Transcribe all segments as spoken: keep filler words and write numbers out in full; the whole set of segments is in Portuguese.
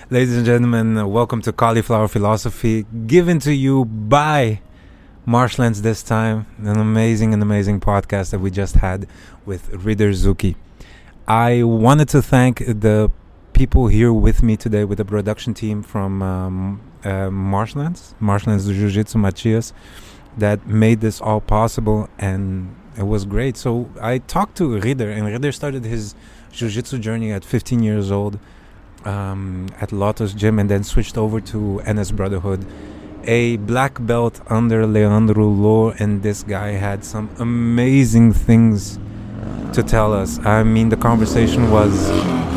Ladies and gentlemen, uh, welcome to Cauliflower Philosophy, given to you by Marshlands this time. An amazing and amazing podcast that we just had with Ridder Zuki. I wanted to thank the people here with me today, with the production team from um, uh, Marshlands, Marshlands Jiu-Jitsu Matias, that made this all possible, and it was great. So I talked to Ridder, and Ridder started his Jiu-Jitsu journey at fifteen years old um, at Lotus Gym, and then switched over to N S Brotherhood, a black belt under Leandro Lo, and this guy had some amazing things to tell us. I mean, the conversation was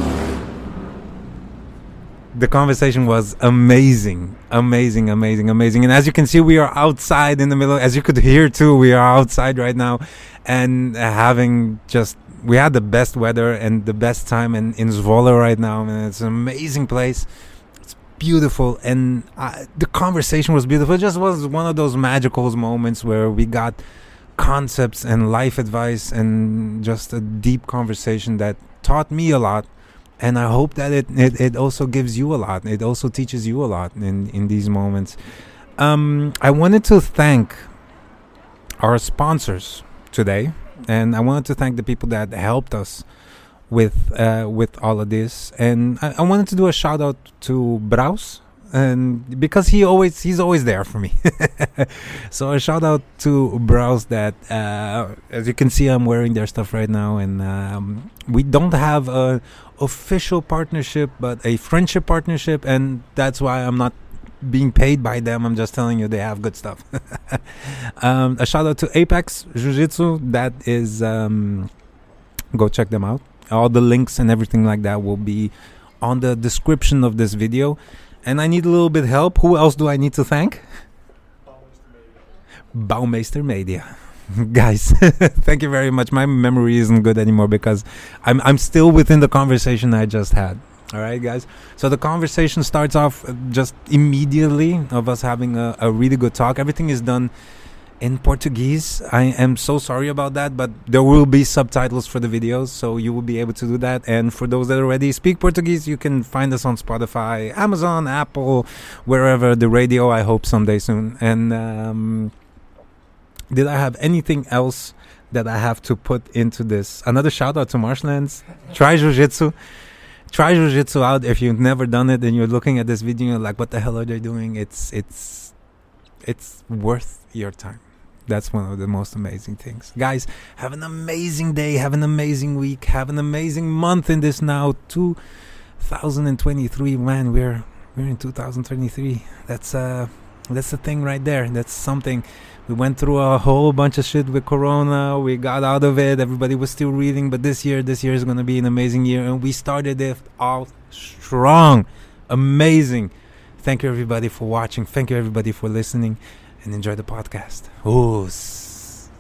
the conversation was amazing, amazing, amazing, amazing. And as you can see, we are outside in the middle. As you could hear too, we are outside right now, and having just we had the best weather and the best time in in Zwolle right now. I mean, it's an amazing place. It's beautiful, and uh, the conversation was beautiful. It just was one of those magical moments where we got concepts and life advice and just a deep conversation that taught me a lot. And I hope that it, it, it also gives you a lot. It also teaches you a lot in, in these moments. Um, I wanted to thank our sponsors today. And I wanted to thank the people that helped us with uh, with all of this. And I, I wanted to do a shout out to Braus. And because he always he's always there for me. So a shout out to Braus that uh, as you can see, I'm wearing their stuff right now, and um, we don't have a official partnership but a friendship partnership, and that's why I'm not being paid by them. I'm just telling you they have good stuff. um, a shout out to Apex Jiu-Jitsu. That is um, go check them out. All the links and everything like that will be on the description of this video. And I need a little bit help. Who else do I need to thank? Baumeister Media. Guys, thank you very much. My memory isn't good anymore because I'm I'm still within the conversation I just had. All right, guys. So the conversation starts off just immediately of us having a, a really good talk. Everything is done in Portuguese. I am so sorry about that, but there will be subtitles for the videos, so you will be able to do that. And for those that already speak Portuguese, you can find us on Spotify, Amazon, Apple, wherever, the radio, I hope someday soon. And um, did I have anything else that I have to put into this? Another shout out to Marshlands. Try Jiu-Jitsu. Try Jiu-Jitsu out if you've never done it and you're looking at this video and you're like, what the hell are they doing? It's it's it's worth your time. That's one of the most amazing things. Guys, have an amazing day. Have an amazing week. Have an amazing month in this now two thousand twenty-three. Man, we're we're in two thousand twenty-three. That's uh that's the thing right there. That's something. We went through a whole bunch of shit with Corona. We got out of it. Everybody was still reading. But this year, this year is going to be an amazing year. And we started it out strong. Amazing. Thank you, everybody, for watching. Thank you, everybody, for listening. And enjoy the podcast. Os.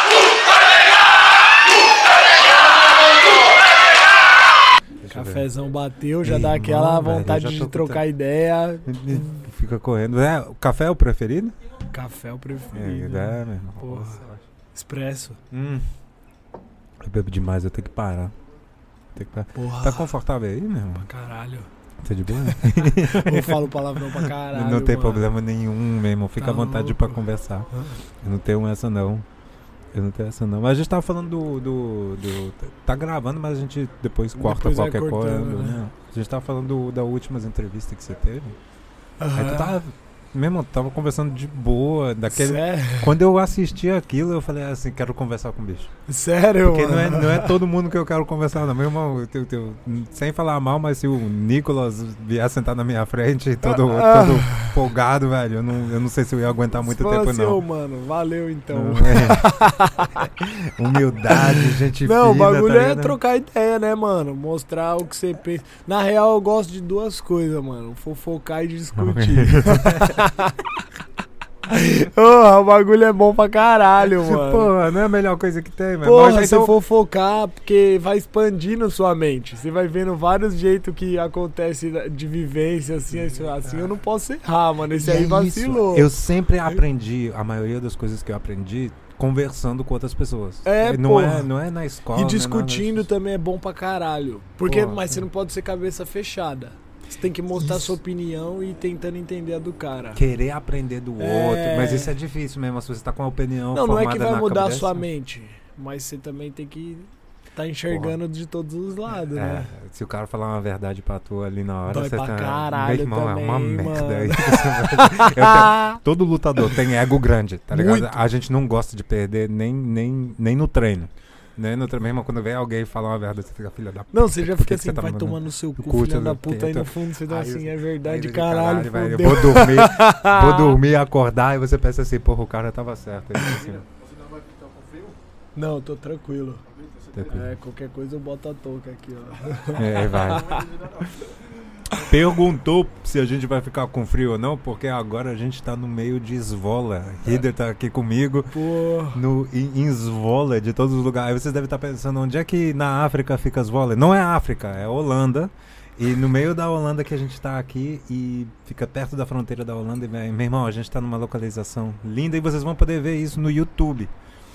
Cafézão bateu, já Ei, dá aquela mano, vontade de trocar tentando... ideia. Fica correndo. É, o café é o preferido? Café é o preferido. É, é mesmo. Porra. Expresso. Hum. Eu bebo demais, eu tenho que parar. Tenho que parar. Porra. Tá confortável aí, meu irmão? Pra caralho. Tá de boa? Eu falo palavrão pra caralho. Não tem mano. problema nenhum, meu irmão. Fica tá à vontade louco. pra conversar. Eu não tenho essa, não. Eu não tenho essa, não. Mas a gente tava falando do... do, do tá gravando, mas a gente depois corta depois qualquer coisa. Né? A gente tava falando do, da últimas entrevistas que você teve. Uhum. Aí tu tava... Mesmo, tava conversando de boa, daquele... Sério? Quando eu assisti aquilo, eu falei assim, quero conversar com o bicho. Sério, Porque mano? não é, não é todo mundo que eu quero conversar, não. Meu irmão, eu, eu, eu, sem falar mal, mas se o Nicolas vier sentar na minha frente, todo, ah, todo folgado, velho, eu não, eu não sei se eu ia aguentar muito tempo, assim, não. Oh, mano, valeu, então. Não, é. Humildade, gente Não, fina, o bagulho tá é trocar ideia, né, mano? Mostrar o que você pensa. Na real, eu gosto de duas coisas, mano. Fofocar e discutir. Oh, o bagulho é bom pra caralho, mano. Porra, não é a melhor coisa que tem, mano. Porra, Mas se então... eu fofocar, porque vai expandindo sua mente. Você vai vendo vários jeitos que acontece de vivência, assim, assim, assim eu não posso errar, mano. Esse e aí é vacilou. Isso. Eu sempre aprendi, a maioria das coisas que eu aprendi, conversando com outras pessoas. É, não porra. é, não é na escola. E discutindo é também é bom pra caralho. Porque, porra, mas você é. não pode ser cabeça fechada. Você tem que mostrar Isso. sua opinião e tentando entender a do cara. Querer aprender do É. outro, mas isso é difícil mesmo, se você tá com uma opinião Não, não é formada que vai na mudar a cabeça. sua mente, mas você também tem que tá enxergando de todos os lados, É, né? se o cara falar uma verdade pra tu ali na hora, Dói você pra tá... caralho Meu irmão, também, é uma mano. merda. Eu tenho- Todo lutador tem ego grande, tá ligado? Muito. A gente não gosta de perder nem, nem, nem no treino. Nem no treino, mesmo quando vem alguém falar uma verdade, você fica filha da puta. Não, você já por fica que que assim, você tá vai mandando? tomar no seu cu, cu, filha você da não puta, tem, aí no tô- fundo você dá Aí assim, eu- é verdade, Aí, caralho, velho, fudeu. vou dormir, vou dormir, acordar, e você pensa assim, porra, o cara tava certo. Aí, assim, Não, tô tranquilo. tranquilo. É, qualquer coisa eu boto a touca aqui, ó. É, vai. Perguntou se a gente vai ficar com frio ou não, porque agora a gente tá no meio de Zwolle. Hider tá aqui comigo Pô, no, em, em Zwolle, de todos os lugares. Aí vocês devem estar pensando, onde é que na África fica Zwolle? Não é África, é Holanda. E no meio da Holanda que a gente tá aqui e fica perto da fronteira da Holanda. E, meu irmão, a gente tá numa localização linda e vocês vão poder ver isso no YouTube.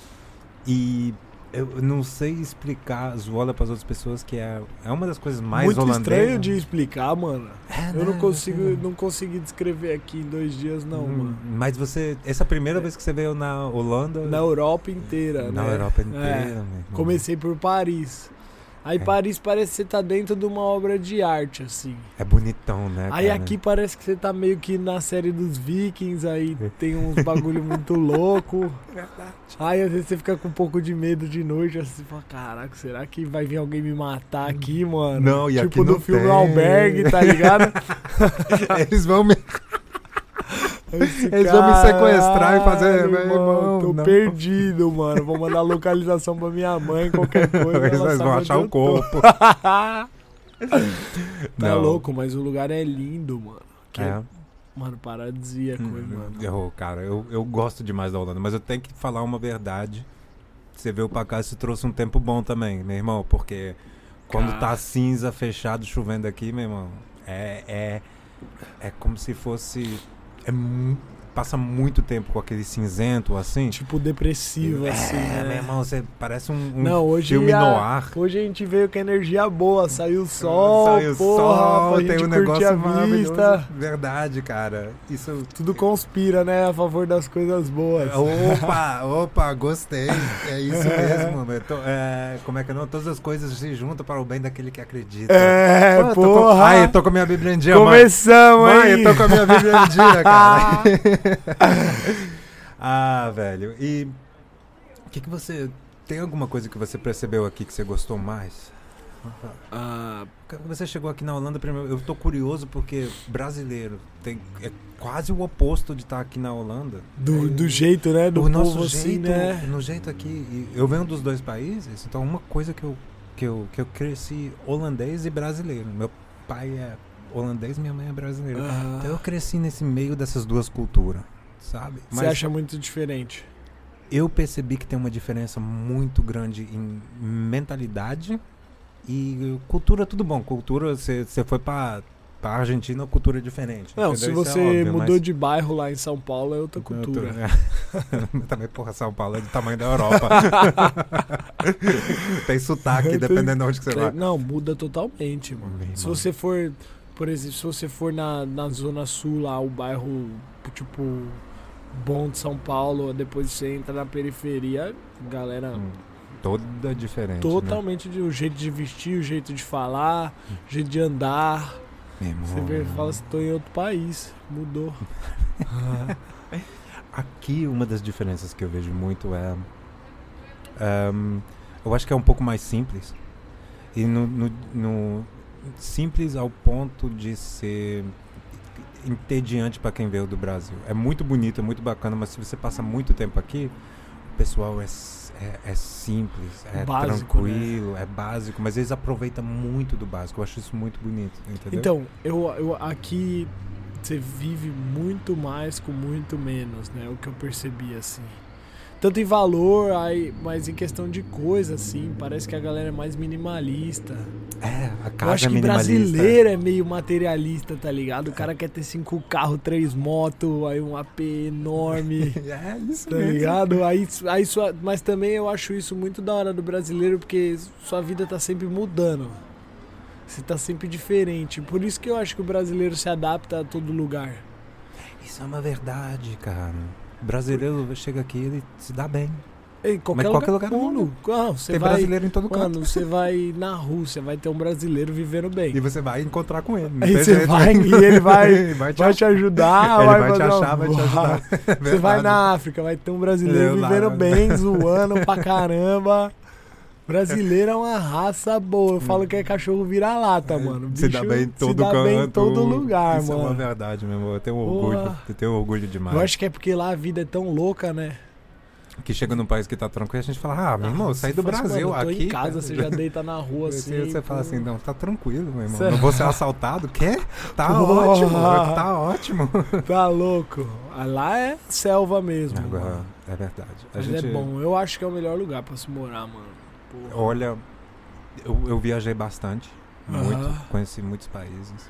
E eu não sei explicar Zwolle para as outras pessoas, que é, é uma das coisas mais muito holandesas. estranho de explicar, mano. É, Eu não né? consigo, não consegui descrever aqui em dois dias, não, Hum, mano. Mas você, essa é a primeira vez que você veio na Holanda? Na Europa inteira, Na né? Europa inteira, É. meu irmão. Comecei por Paris. Aí É. Paris parece que você tá dentro de uma obra de arte, assim. É bonitão, né? Aí cara? aqui parece que você tá meio que na série dos Vikings, aí tem uns bagulho muito louco. Aí às vezes você fica com um pouco de medo de noite, assim, você fala, caraca, será que vai vir alguém me matar aqui, mano? Não, e tipo aqui no não filme tem. Albergue, tá ligado? Eles vão me... Esse Eles vão me sequestrar e fazer, caralho, meu irmão, Tô não. perdido, mano. Vou mandar localização pra minha mãe, qualquer coisa. Eles ela vão sabe onde achar eu o tô. corpo. Tá Não. louco, mas o lugar é lindo, mano. Que é, É. mano, paradisíaco, Hum, mano. Eu, cara, eu, eu gosto demais da Holanda, mas eu tenho que falar uma verdade. Você veio pra cá, isso trouxe um tempo bom também, meu irmão, porque quando Cara. tá cinza, fechado, chovendo aqui, meu irmão, é, é, é como se fosse... É, mu- passa muito tempo com aquele cinzento, assim. Tipo depressivo, assim, é, né? meu irmão, você parece um, um Não, hoje filme a- noir. Hoje a gente veio com energia boa, saiu o sol, Saiu porra, sol, pra tem gente um curtir negócio a maravilhoso. vista. Verdade, cara. Isso... Tudo conspira, né, a favor das coisas boas. Opa, opa, gostei. É isso mesmo. Eu tô- é, como é que não? Todas as coisas se juntam para o bem daquele que acredita. É, Pô, eu tô com- porra. Ai, eu tô com a minha Bíblia em dia, mãe. Começamos, Mãe, hein? eu tô com a minha Bíblia em dia, cara. Ah, velho. E o que que você... Tem alguma coisa que você percebeu aqui que você gostou mais? Ah, Você chegou aqui na Holanda primeiro. Eu tô curioso porque brasileiro tem, é quase o oposto de estar aqui na Holanda. do, do jeito, né? Do o povo nosso assim, jeito, né? no jeito aqui. e Eu venho dos dois países, então uma coisa que eu, que eu, que eu cresci holandês e brasileiro. Meu pai é holandês, minha mãe é brasileira. Ah. Então eu cresci nesse meio dessas duas culturas, sabe? Você acha muito diferente? eu percebi que tem uma diferença muito grande em mentalidade e cultura, tudo bom. Cultura, você foi pra, pra Argentina, cultura é diferente. Não, entendeu? se Isso você é óbvio, mudou mas- de bairro lá em São Paulo, é outra cultura. Também, porra, São Paulo é do tamanho da Europa. Tem sotaque, dependendo de onde que você vai. Não, muda totalmente, mano. Meu Se irmão. você for, por exemplo, se você for na, na Zona Sul lá, o bairro, tipo, bom de São Paulo, depois você entra na periferia, galera, Hum, toda diferente. totalmente de, o jeito de vestir, o jeito de falar, o jeito de andar. Né? Meu Você irmão, vê, fala assim, tô em outro país, mudou. Aqui, uma das diferenças que eu vejo muito é. ehm, eu acho que é um pouco mais simples. E no, no- no- simples ao ponto de ser entediante para quem veio do Brasil. É muito bonito, é muito bacana, mas se você passa muito tempo aqui, o pessoal é, s- é, é simples, é Básico, tranquilo, é básico, mas eles aproveitam muito do básico. Eu acho isso muito bonito, entendeu? Então, eu, eu aqui você vive muito mais com muito menos, né? O que eu percebi, assim. Tanto em valor, aí, mas em questão de coisa, assim, parece que a galera é mais minimalista. é, a Eu casa acho é que minimalista. brasileiro é meio materialista, tá ligado? O cara quer ter cinco carros, três motos, aí um A P enorme. É isso Tá mesmo. ligado? Aí, aí sua, mas também eu acho isso muito da hora do brasileiro, porque sua vida tá sempre mudando. Você tá sempre diferente. Por isso que eu acho que o brasileiro se adapta a todo lugar. Isso é uma verdade, cara. O brasileiro chega aqui, ele se dá bem. Em qualquer, Mas qualquer lugar, lugar do mundo. Ah, você Tem vai, brasileiro em todo mano, canto. você vai na Rússia, vai ter um brasileiro vivendo bem. E você vai encontrar com ele. Não Aí tem você jeito. vai e ele vai, Ele vai te vai te ajudar. Ele vai te fazer uma- achar, vai te ajudar. É Você vai verdade. na África, vai ter um brasileiro Eu lá, vivendo né? bem, zoando pra caramba. Brasileiro é uma raça boa. Eu falo que é cachorro vira-lata, mano. Se dá Bicho bem em todo se dá canto. bem em todo lugar, Isso mano. é uma verdade, meu irmão. Eu tenho Porra. orgulho. Eu tenho orgulho demais. Eu acho que é porque lá a vida é tão louca, né? Que chega num país que tá tranquilo, a gente fala, ah, meu irmão, eu saí do Você fala assim, Brasil mano, eu tô aqui. em casa, cara. você já deita na rua Você, assim. você fala pô. assim, não, tá tranquilo, meu irmão. Cê- Não vou ser assaltado? Quê? Tá Porra. ótimo, tá ótimo. Tá louco. Ah, lá é selva mesmo. Agora, mano. é verdade. A Mas gente, é bom. Eu acho que é o melhor lugar pra se morar, mano. Porra. Olha, eu, eu viajei bastante, muito, Aham. conheci muitos países.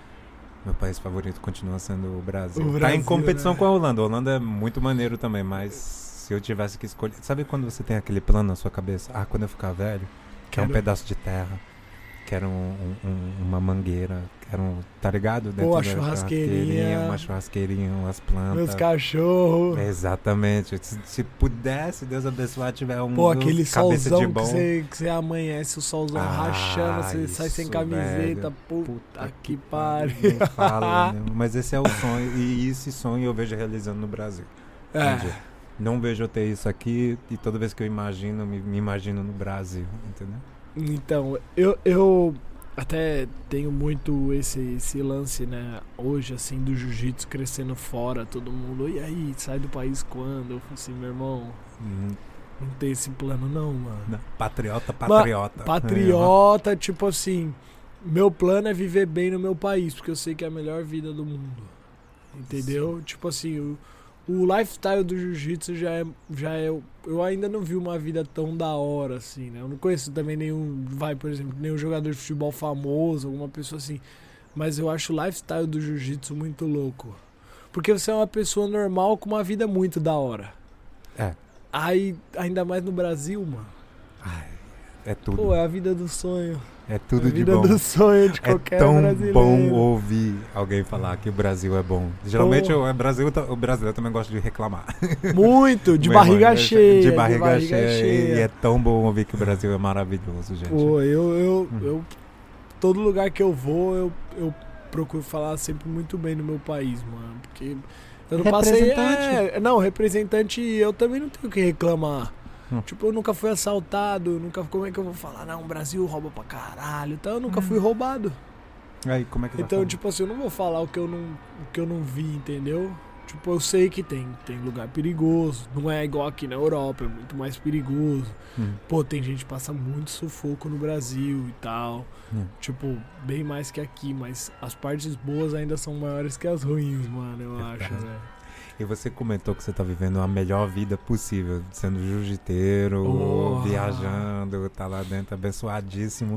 Meu país favorito continua sendo o Brasil. O tá Brasil, em competição né? com a Holanda. A Holanda é muito maneiro também, mas se eu tivesse que escolher... Sabe quando você tem aquele plano na sua cabeça? Ah, quando eu ficar velho, quero um Quero- pedaço de terra, quero um- um- um- uma mangueira, quero um... Tá ligado? Dentro Pô, a da churrasqueirinha. Uma churrasqueirinha, umas plantas. Meus cachorros. Exatamente. Se, se pudesse, Deus abençoar, tiver um Pô, aquele cabeça de solzão que bom. você, que você amanhece, o solzão Ah, rachando, você sai sem isso, camiseta. velho. Puta, Puta que que pariu. Nem fala, né? Mas esse é o sonho. E esse sonho eu vejo realizando no Brasil. É. Entendi. Não vejo eu ter isso aqui e toda vez que eu imagino, me, me imagino no Brasil, entendeu? Então, eu, eu até tenho muito esse, esse lance, né, hoje, assim, do jiu-jitsu crescendo fora, todo mundo, e aí, sai do país quando? Eu falo assim, meu irmão, Hum, não tem esse plano não, mano. não. Patriota, patriota. Patriota, tipo assim, meu plano é viver bem no meu país, porque eu sei que é a melhor vida do mundo, entendeu? Tipo assim, o, o lifestyle do jiu-jitsu já é, já é, eu ainda não vi uma vida tão da hora, assim, né? Eu não conheço também nenhum, vai, por exemplo, nenhum jogador de futebol famoso, alguma pessoa assim, mas eu acho o lifestyle do jiu-jitsu muito louco, porque você é uma pessoa normal com uma vida muito da hora. É. Aí, ainda mais no Brasil, mano. Ai, é tudo. Pô, é a vida do sonho. É tudo a de vida bom. do sonho de É qualquer tão brasileiro. bom ouvir alguém falar que o Brasil é bom. Geralmente Pô. o, o, Brasil, o brasileiro também gosta de reclamar. Muito, de Meu irmão, barriga é- cheia. De barriga, cheia. E é tão bom ouvir que o Brasil é maravilhoso, gente. Pô, eu, eu, Hum. eu. Todo lugar que eu vou, eu, eu procuro falar sempre muito bem do meu país, mano. Porque eu não passei. Representante. É, não, representante, eu também não tenho o que reclamar. Hum. Tipo, eu nunca fui assaltado, nunca. Como é que eu vou falar? Não, o Brasil rouba pra caralho. Então eu nunca Hum. fui roubado. Aí, como é que vai Então, falar? tipo assim, eu não vou falar o que eu não, o que eu não vi, entendeu? Tipo, eu sei que tem, tem lugar perigoso. Não é igual aqui na Europa, é muito mais perigoso. Hum. Pô, tem gente que passa muito sufoco no Brasil e tal. Hum. Tipo, bem mais que aqui, mas as partes boas ainda são maiores que as ruins, mano, eu Verdade. acho, velho. E você comentou que você tá vivendo a melhor vida possível, sendo jiu-jiteiro, Oh. viajando, tá lá dentro, abençoadíssimo.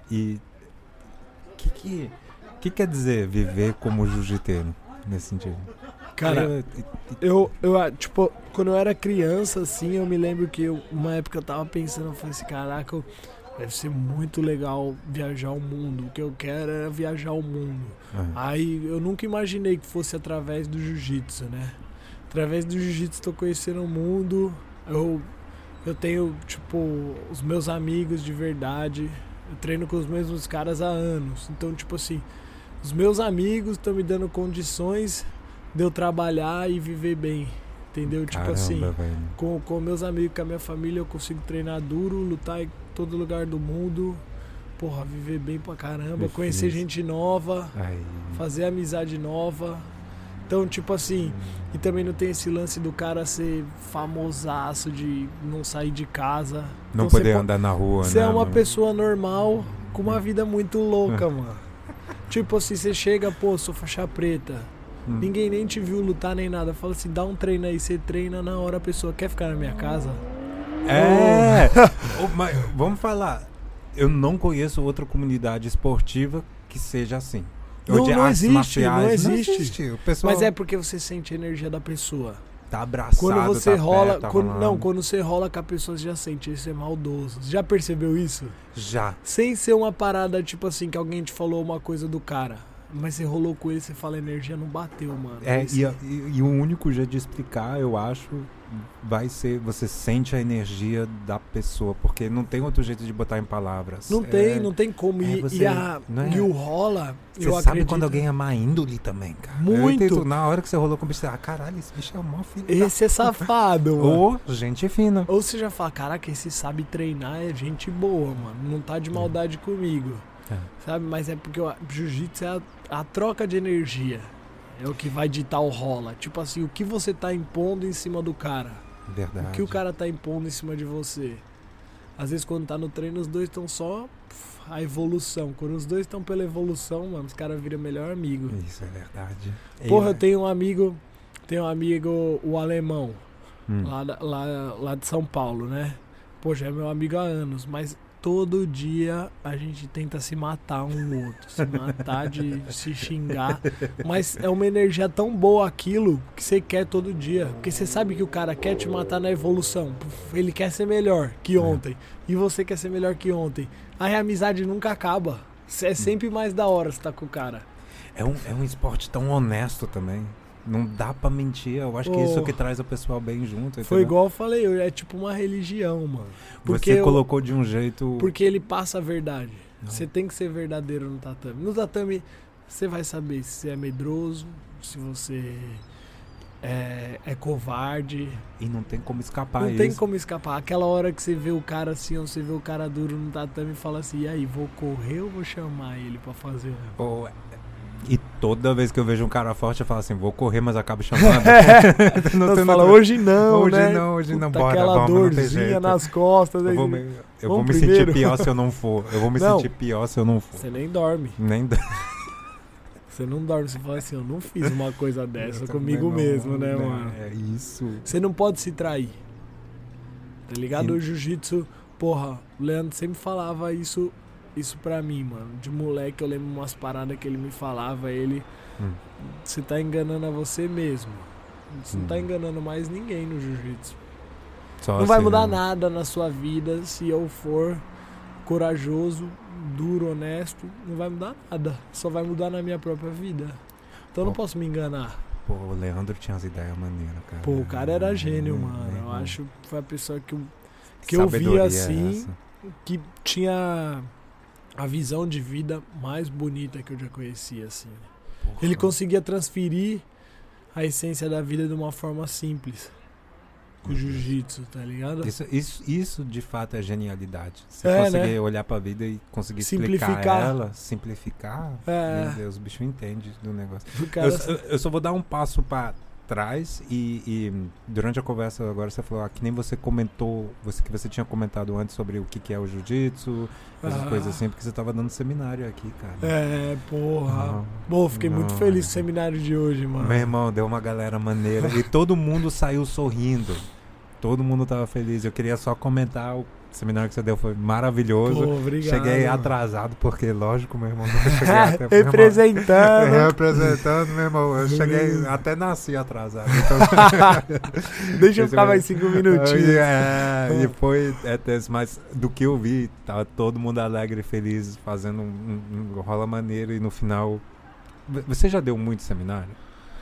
E o que, que, que quer dizer viver como jiu-jiteiro nesse sentido? Cara, Eu- eu, eu, ah, tipo, quando eu era criança, assim, eu me lembro que eu, uma época eu tava pensando, eu falei assim, caraca, eu- deve ser muito legal viajar o mundo. O que eu quero era viajar o mundo. Ah, Aí eu nunca imaginei que fosse através do jiu-jitsu, né? Através do jiu-jitsu tô conhecendo o mundo. Eu, eu tenho, tipo, os meus amigos de verdade. Eu treino com os mesmos caras há anos. Então, tipo assim, os meus amigos estão me dando condições de eu trabalhar e viver bem. Entendeu? Tipo caramba, assim, velho. com, com meus amigos, com a minha família, eu consigo treinar duro, lutar em todo lugar do mundo. Porra, viver bem pra caramba, Difícil. conhecer gente nova, Ai, fazer amizade nova. Então, tipo assim, e também não tem esse lance do cara ser famosaço de não sair de casa. não Então, poder você po- andar na rua, Você né? é uma mano? pessoa normal com uma vida muito louca, mano. Tipo assim, você chega, pô, sou faixa preta. Hum. Ninguém nem te viu lutar nem nada. Fala assim, dá um treino aí, você treina na hora, a pessoa quer ficar na minha casa. É! Ô, mas vamos falar. Eu não conheço outra comunidade esportiva que seja assim. Ou Não, de não artes existe, marciais. não existe. O pessoal... Mas é porque você sente a energia da pessoa. tá abraçado, Quando você tá rola, perto, tá quando, rolando. não, quando você rola com a pessoa, você já sente, isso é maldoso. Você já percebeu isso? Já. Sem ser uma parada, tipo assim, que alguém te falou uma coisa do cara, mas você rolou com ele, você fala, a energia não bateu, mano. É, Esse- e, e, e o único jeito de explicar, eu acho, vai ser você sente a energia da pessoa, porque não tem outro jeito de botar em palavras. Não É, tem, não tem como. é E, você- e, a, não é? e o rola, Você eu sabe acredito... quando alguém é má índole também, cara. Eu Muito. entendo, na hora que você rolou com o bicho, você, ah, caralho, esse bicho é o maior filho da... Esse é safado, mano. Ou gente fina. Ou você já fala, caraca, esse sabe treinar, é gente boa, mano. Não tá de maldade comigo. É. Sabe? Mas é porque o jiu-jitsu é a, a troca de energia. É o que vai ditar o rola. Tipo assim, o que você tá impondo em cima do cara. Verdade. O que o cara tá impondo em cima de você. Às vezes quando tá no treino, os dois estão só pff, a evolução. Quando os dois estão pela evolução, mano, os caras viram melhor amigo. Isso é verdade. Porra, E- eu tenho um amigo, tenho um amigo, o alemão, Hum. lá, da- lá, lá de São Paulo, né? Poxa, é meu amigo há anos, mas todo dia a gente tenta se matar um no outro, se matar de se xingar, mas é uma energia tão boa aquilo que você quer todo dia, porque você sabe que o cara quer te matar na evolução, ele quer ser melhor que ontem, e você quer ser melhor que ontem, aí a amizade nunca acaba, é sempre mais da hora você tá com o cara. É um, é um esporte tão honesto também. Não dá pra mentir. Eu acho que Oh. isso que traz o pessoal bem junto. Foi entendeu? igual eu falei, é tipo uma religião, mano. Porque Você eu- colocou de um jeito... Porque ele passa a verdade. Não. Você tem que ser verdadeiro no tatame. No tatame, você vai saber se você é medroso, se você é, é covarde. E não tem como escapar Não isso. tem como escapar. Aquela hora que você vê o cara assim, ou você vê o cara duro no tatame e fala assim, e aí, vou correr ou vou chamar ele pra fazer? Pô, e toda vez que eu vejo um cara forte, eu falo assim, vou correr, mas acabo chamando. Não, tem você fala, nada- hoje não, Hoje né? não, hoje não, Puta, bora, aquela vamos, não tem dorzinha jeito. nas costas. Eu aí- vou me, eu vou Vamos me primeiro? sentir pior se eu não for. Eu vou me Não. sentir pior se eu não for. Você nem dorme. Nem dá. Você não dorme, você fala assim, eu não fiz uma coisa dessa Eu comigo também não, mesmo, né, mano? É isso. Você não pode se trair. Tá ligado? Sim. O jiu-jitsu, porra, o Leandro sempre falava isso, isso pra mim, mano. De moleque, eu lembro umas paradas que ele me falava, ele... Hum. Você tá enganando a você mesmo. Você não tá Hum. enganando mais ninguém no jiu-jitsu. Só Não vai assim, mudar né? nada na sua vida se eu for corajoso, duro, honesto. Não vai mudar nada. Só vai mudar na minha própria vida. Então eu não Pô. posso me enganar. Pô, o Leandro tinha as ideias maneiras, cara. Pô, o cara era gênio, Hum, mano. Eu hum. acho que foi a pessoa que eu, que eu vi Sabedoria assim, essa. que tinha a visão de vida mais bonita que eu já conhecia, assim. Porra. Ele conseguia transferir a essência da vida de uma forma simples. Com o jiu-jitsu, tá ligado? Isso, isso, isso de fato é genialidade. Você É, conseguir né? olhar pra vida e conseguir explicar Simplificar. ela, simplificar. É. Meu Deus, o bicho entende do negócio. O Eu, cara, eu- eu só vou dar um passo pra trás e, e durante a conversa agora você falou ah, que nem você comentou, você, que você tinha comentado antes sobre o que, que é o jiu-jitsu, essas Ah. coisas assim, porque você tava dando seminário aqui, cara. é, porra. Não. Pô, fiquei muito Não, feliz é. com o seminário de hoje, mano. Meu irmão, deu uma galera maneira e todo mundo saiu sorrindo. Todo mundo tava feliz. Eu queria só comentar o seminário que você deu foi maravilhoso. Pô, obrigado. Cheguei mano. atrasado, porque, lógico, meu irmão, não cheguei a tempo. meu irmão. Representando. Representando, meu irmão. Eu cheguei, até nasci atrasado. Então, Deixa eu ficar mais cinco minutinhos. É, e foi é, tenso, mas do que eu vi, tava todo mundo alegre, feliz, fazendo um, um, um rola maneiro e no final. V- Você já deu muito seminário?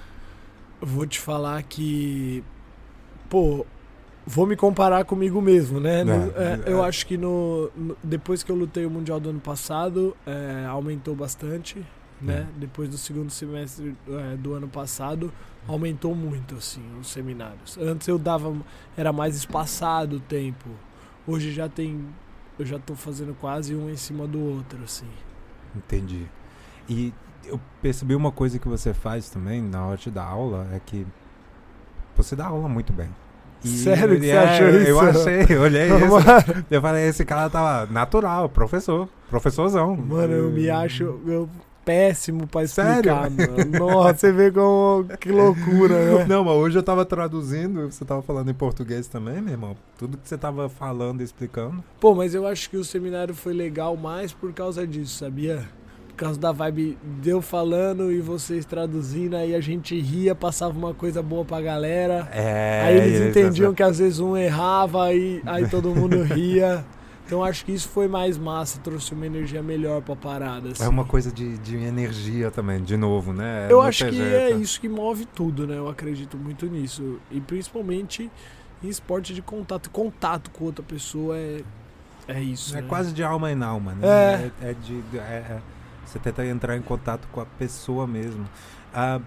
Vou te falar que, pô, vou me comparar comigo mesmo, né? No- É, é, eu é. acho que no, no- depois que eu lutei o Mundial do ano passado, é, aumentou bastante, né? Depois do segundo semestre é, do ano passado, aumentou muito, assim, os seminários. Antes eu dava, era mais espaçado o tempo. Hoje já tem, eu já tô fazendo quase um em cima do outro, assim. Entendi. E eu percebi uma coisa que você faz também na hora de dar aula, é que você dá aula muito bem. E Sério que é, você achou isso? Eu achei, eu olhei isso. Mano, Eu falei, esse cara tava natural, professor, professorzão. Mano, eu me acho eu, péssimo pra Sério? explicar, mano. Nossa, você vê como que loucura, né? Não, mas hoje eu tava traduzindo, você tava falando em português também, meu irmão. Tudo que você tava falando e explicando. Pô, mas eu acho que o seminário foi legal mais por causa disso, sabia? causa da vibe de eu falando e vocês traduzindo, aí a gente ria, passava uma coisa boa pra galera. É, aí eles isso, entendiam essa... que às vezes um errava, aí, aí todo mundo ria. Então acho que isso foi mais massa, trouxe uma energia melhor pra parada. Assim. É uma coisa de, de energia também, de novo, né? Eu Não acho que jeito. é isso que move tudo, né? Eu acredito muito nisso. E principalmente em esporte de contato. Contato com outra pessoa é, é isso. É né? quase de alma em alma, né? É. É, é de, é, é, você tenta entrar em contato com a pessoa mesmo. Ah,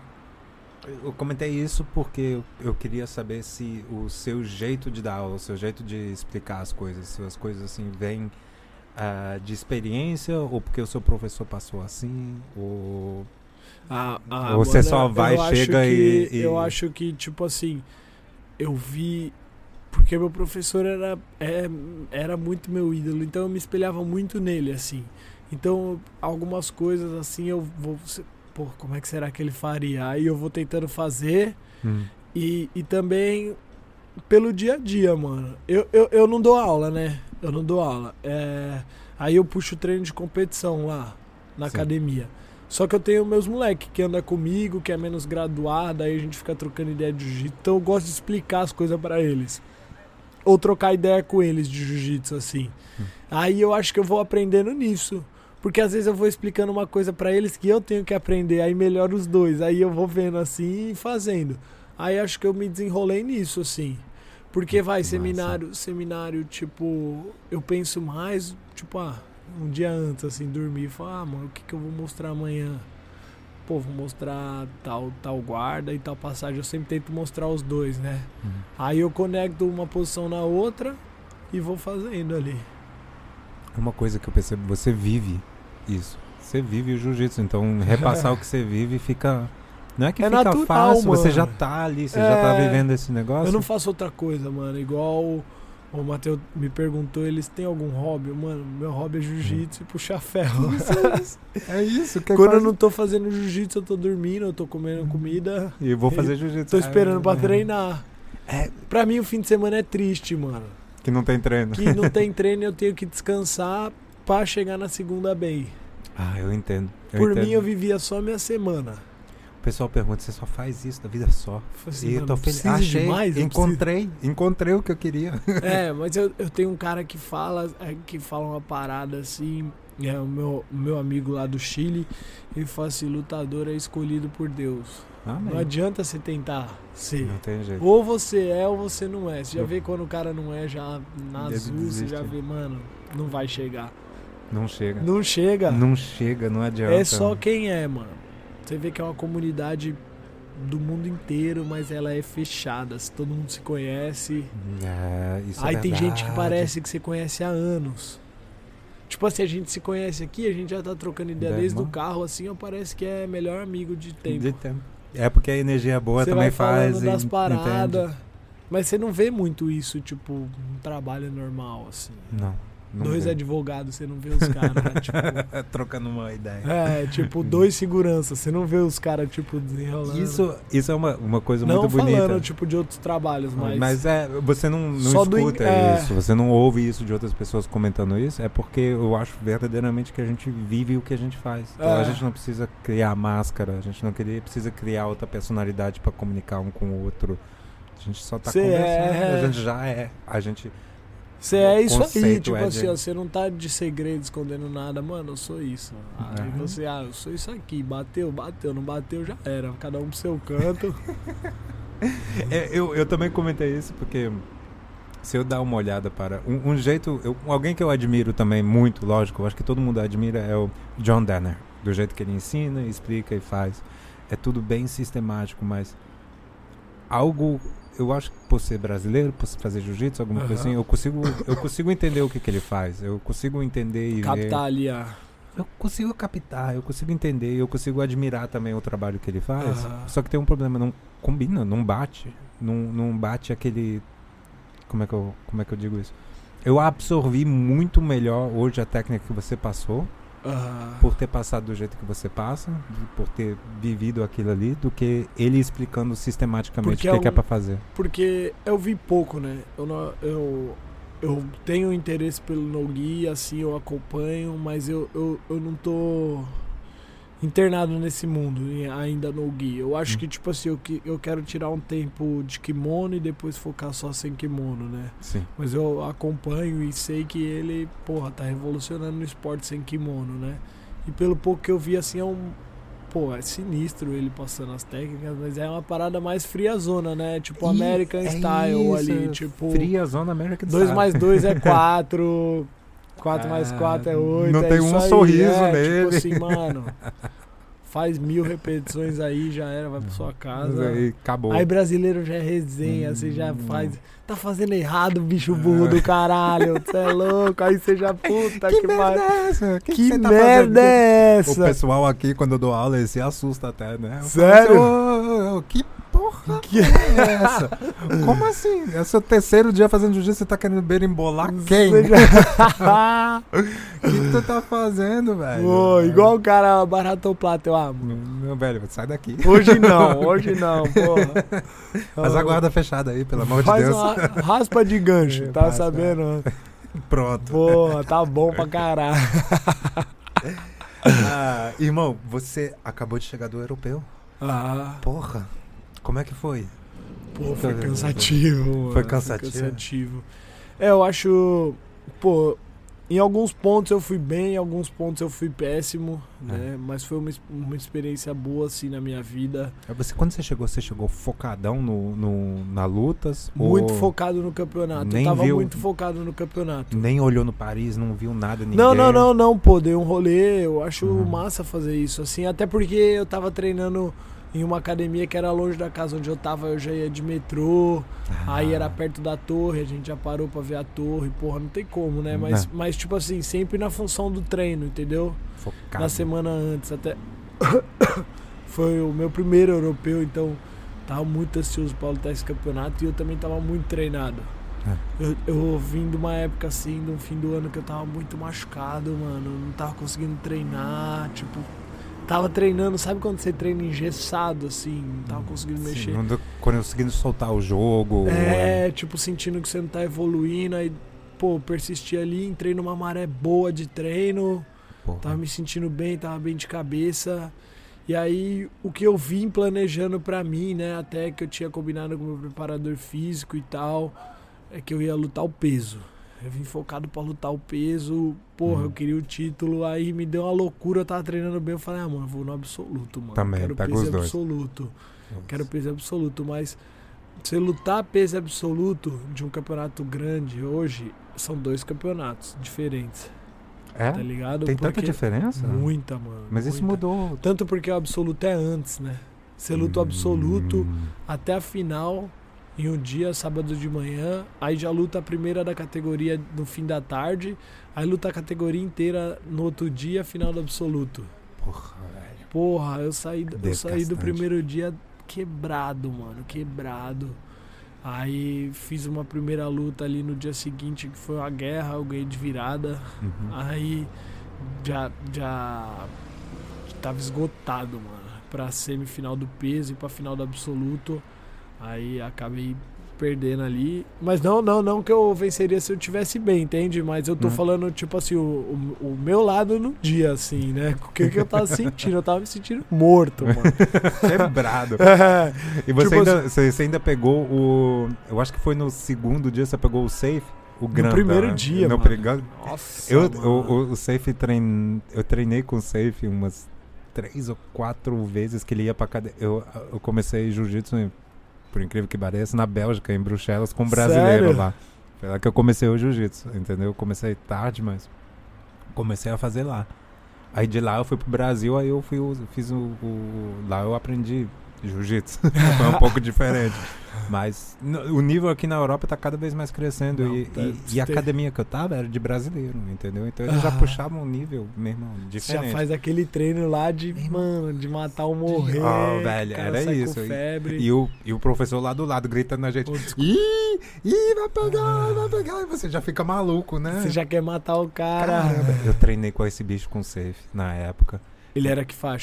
eu comentei isso porque eu, eu queria saber se o seu jeito de dar aula, o seu jeito de explicar as coisas, se as coisas assim vêm uh, de experiência ou porque o seu professor passou assim, ou, Ah, ah, ou você mano, só vai, eu chega acho que, e, e... Eu acho que, tipo assim, eu vi... Porque meu professor era, é, era muito meu ídolo, então eu me espelhava muito nele, assim. Então, algumas coisas assim, eu vou... Pô, como é que será que ele faria? Aí eu vou tentando fazer Hum. e, e também pelo dia a dia, mano. Eu, eu, eu não dou aula, né? Eu não dou aula. É, aí eu puxo treino de competição lá na Sim. academia. Só que eu tenho meus moleques que andam comigo, que é menos graduado, aí a gente fica trocando ideia de jiu-jitsu. Então eu gosto de explicar as coisas pra eles. Ou trocar ideia com eles de jiu-jitsu, assim. Hum. Aí eu acho que eu vou aprendendo nisso. Porque às vezes eu vou explicando uma coisa pra eles que eu tenho que aprender, aí melhora os dois. Aí eu vou vendo assim e fazendo. Aí acho que eu me desenrolei nisso, assim. Porque vai, Massa. seminário, seminário, tipo, eu penso mais, tipo, ah, um dia antes, assim, dormir e falar, ah, mano, o que, que eu vou mostrar amanhã? Pô, vou mostrar tal, tal guarda e tal passagem. Eu sempre tento mostrar os dois, né? Uhum. Aí eu conecto uma posição na outra e vou fazendo ali. Uma coisa que eu percebo, você vive isso. Você vive o jiu-jitsu, então repassar o que você vive fica... Não é que É fica natural, fácil, mano. você já tá ali, você É, já tá vivendo esse negócio. Eu não faço outra coisa, mano. Igual o, o Matheus me perguntou, eles têm algum hobby? Mano, meu hobby é jiu-jitsu hum. e puxar ferro. É isso. Que é Quando quase... eu não tô fazendo jiu-jitsu, eu tô dormindo, eu tô comendo comida. E vou fazer jiu-jitsu. Tô esperando é, pra é. treinar. É. Pra mim, o fim de semana é triste, mano. Que não tem treino. Que não tem treino, eu tenho que descansar pra chegar na segunda bem. Ah, eu entendo. Eu Por entendo. mim, eu vivia só minha semana. O pessoal pergunta, você só faz isso da vida só? Assim, e eu tô feliz. Achei, Achei, demais, encontrei, encontrei o que eu queria. É, mas eu, eu tenho um cara que fala, é, que fala uma parada assim, é o meu, o meu amigo lá do Chile, ele fala assim, lutador é escolhido por Deus. Amém. Não adianta você tentar ser. Não tem jeito. Ou você é ou você não é. Você já Eu... vê quando o cara não é, já na Ele azul, desiste. você já vê, mano, não vai chegar. Não chega. Não chega. Não chega, não adianta. É só quem é, mano. Você vê que é uma comunidade do mundo inteiro, mas ela é fechada. Todo mundo se conhece. É, isso Aí é tem gente que verdade. parece que você conhece há anos. Tipo assim, a gente se conhece aqui, a gente já tá trocando ideia Deve, desde o mano. carro, assim, ó, parece que é melhor amigo de tempo. De tempo. É porque a energia boa Você também vai falando faz. das e- paradas. entende? Mas você não vê muito isso, tipo, um trabalho normal, assim. Não. não Dois vê. advogados, você não vê os caras, né? Tipo, Trocando uma ideia. é, tipo, dois seguranças, você não vê os caras, tipo, desenrolando. Isso, isso é uma, uma coisa não muito falando, bonita. tipo, de outros trabalhos, mas... Mas é, você não, não Só do in- escuta é. isso, você não ouve isso de outras pessoas comentando isso, é porque eu acho verdadeiramente que a gente vive o que a gente faz. Então É. a gente não precisa criar máscara, a gente não queria, precisa criar outra personalidade para comunicar um com o outro. A gente só tá Cê conversando, é. a gente já é. A gente Você é O isso aí, conceito tipo é assim, de- ó, você não tá de segredo escondendo nada, mano, eu sou isso. Aí Uhum. você, ah, eu sou isso aqui, bateu, bateu, não bateu, já era, cada um pro seu canto. É, eu, eu também comentei isso porque se eu dar uma olhada para um, um jeito, eu, alguém que eu admiro também muito, lógico, eu acho que todo mundo admira é o John Danner, do jeito que ele ensina, explica e faz. É tudo bem sistemático, mas algo, eu acho que por ser brasileiro, por fazer jiu-jitsu, alguma coisa Aham. assim, eu consigo, eu consigo entender o que, que ele faz, eu consigo entender e ver. Captar ali a... Eu consigo captar, eu consigo entender, eu consigo admirar também o trabalho que ele faz. Aham. Só que tem um problema, não combina, não bate. Não, não bate aquele... Como é, que eu, como é que eu digo isso? Eu absorvi muito melhor hoje a técnica que você passou, Aham. por ter passado do jeito que você passa, por ter vivido aquilo ali, do que ele explicando sistematicamente Porque o que, é que é um- pra fazer. Porque eu vi pouco, né? Eu, não, eu, eu tenho interesse pelo no-gi, assim, eu acompanho, mas eu, eu, eu não tô internado nesse mundo, ainda no Gi. Eu acho hum. que, tipo assim, eu, eu quero tirar um tempo de kimono e depois focar só sem kimono, né? Sim. Mas eu acompanho e sei que ele, porra, tá revolucionando no esporte sem kimono, né? E pelo pouco que eu vi, assim, é um... Pô, é sinistro ele passando as técnicas, mas é uma parada mais friazona, né? Tipo American é Style isso, ali, tipo... Friazona American Style. dois mais dois é quatro... quatro ah, mais quatro é oito. Não é tem um aí, sorriso é, nele. Tipo assim, mano, faz mil repetições aí, já era, vai pra sua casa. Aí acabou. Aí brasileiro já é resenha, você hum, já faz. Tá fazendo errado, bicho burro do caralho. Você é louco, aí você já puta que, que merda é essa? Que, que, que tá merda é essa? O pessoal aqui, quando eu dou aula, ele se assusta até, né? Sério? Assim, oh, que porra que é essa? Como assim? É seu terceiro dia fazendo jiu-jitsu, você tá querendo berimbolar quem? O que, que tu tá fazendo, velho? Pô, igual o cara baratou plata, eu amo. Meu velho, sai daqui. Hoje não, hoje não, porra. Faz a guarda fechada aí, pelo amor Faz de Deus. Uma raspa de gancho, tá Passa. sabendo? Pronto. Porra, tá bom pra caralho. Ah, irmão, você acabou de chegar do europeu? Ah. Porra, como é que foi? Pô, foi cansativo. Foi cansativo? Foi cansativo. É, eu acho... Pô, em alguns pontos eu fui bem, em alguns pontos eu fui péssimo, é. né? Mas foi uma, uma experiência boa, assim, na minha vida. Você, quando você chegou, você chegou focadão no, no, na lutas? Muito ou... focado no campeonato. Nem eu tava viu... muito focado no campeonato. Nem olhou no Paris, não viu nada, ninguém? Não, não, não, não, pô, dei um rolê. Eu acho uhum. massa fazer isso, assim. Até porque eu tava treinando em uma academia que era longe da casa onde eu tava, eu já ia de metrô, ah. aí era perto da torre, a gente já parou pra ver a torre, porra, não tem como, né? Mas, mas tipo assim, sempre na função do treino, entendeu? Focado. Na semana antes, até... Foi o meu primeiro europeu, então tava muito ansioso pra lutar esse campeonato e eu também tava muito treinado. É. Eu, eu vim de uma época assim, de um fim do ano que eu tava muito machucado, mano, não tava conseguindo treinar, tipo... Tava treinando, sabe quando você treina engessado, assim, não tava conseguindo Sim, mexer. Não tô conseguindo soltar o jogo. É, é, tipo, sentindo que você não tá evoluindo, aí, pô, persisti ali, entrei numa maré boa de treino, Porra. tava me sentindo bem, tava bem de cabeça. E aí, o que eu vim planejando pra mim, né, até que eu tinha combinado com o meu preparador físico e tal, é que eu ia lutar o peso. Eu vim focado pra lutar o peso, porra, hum. eu queria o título, aí me deu uma loucura, eu tava treinando bem, eu falei, ah, mano, eu vou no absoluto, mano. Também, quero tá peso com os absoluto. Dois. Quero peso absoluto, mas você lutar peso absoluto de um campeonato grande hoje, são dois campeonatos diferentes. É? Tá ligado? Tem porque tanta diferença? Muita, mano. Mas muita. isso mudou. Tanto porque o absoluto é antes, né? Você luta o absoluto hum. até a final... em um dia, sábado de manhã, aí já luta a primeira da categoria no fim da tarde, aí luta a categoria inteira no outro dia, final do absoluto. Porra, velho. Porra, eu saí, eu saí do primeiro dia quebrado, mano, quebrado. Aí fiz uma primeira luta ali no dia seguinte, que foi uma guerra, eu ganhei de virada. Uhum. Aí já, já tava esgotado, mano, pra semifinal do peso e pra final do absoluto. Aí acabei perdendo ali. Mas não, não, não que eu venceria se eu tivesse bem, entende? Mas eu tô hum. falando, tipo assim, o, o, o meu lado no dia, assim, né? O que, que eu tava sentindo? Eu tava me sentindo morto, mano. Quebrado. É, e você, tipo ainda, assim, você ainda pegou o... Eu acho que foi no segundo dia, você pegou o safe? O Granta, no primeiro né? dia, no mano. Pregado. Nossa, eu, mano. O, o safe trein... Eu treinei com o safe umas três ou quatro vezes que ele ia pra cadeia. Eu, eu comecei jiu-jitsu... Por incrível que pareça, na Bélgica, em Bruxelas, com um brasileiro Sério? lá. Foi lá que eu comecei o jiu-jitsu, entendeu? Eu comecei tarde, mas comecei a fazer lá. Aí de lá eu fui pro Brasil, aí eu fui, fiz o, o... Lá eu aprendi jiu-jitsu. Foi um pouco diferente. Mas no, o nível aqui na Europa tá cada vez mais crescendo. Não, e, tá, e, e a academia que eu tava era de brasileiro, entendeu? Então eles ah. já puxavam um nível, meu irmão, diferente. Já faz aquele treino lá de, mano, de matar ou morrer. Oh, velho, era isso. Febre. E, e, o, e o professor lá do lado gritando na gente. Ih, ih, vai pegar, vai pegar. E você já fica maluco, né? Você já quer matar o cara. Caramba. Eu treinei com esse bicho com safe na época. Ele era que faixa?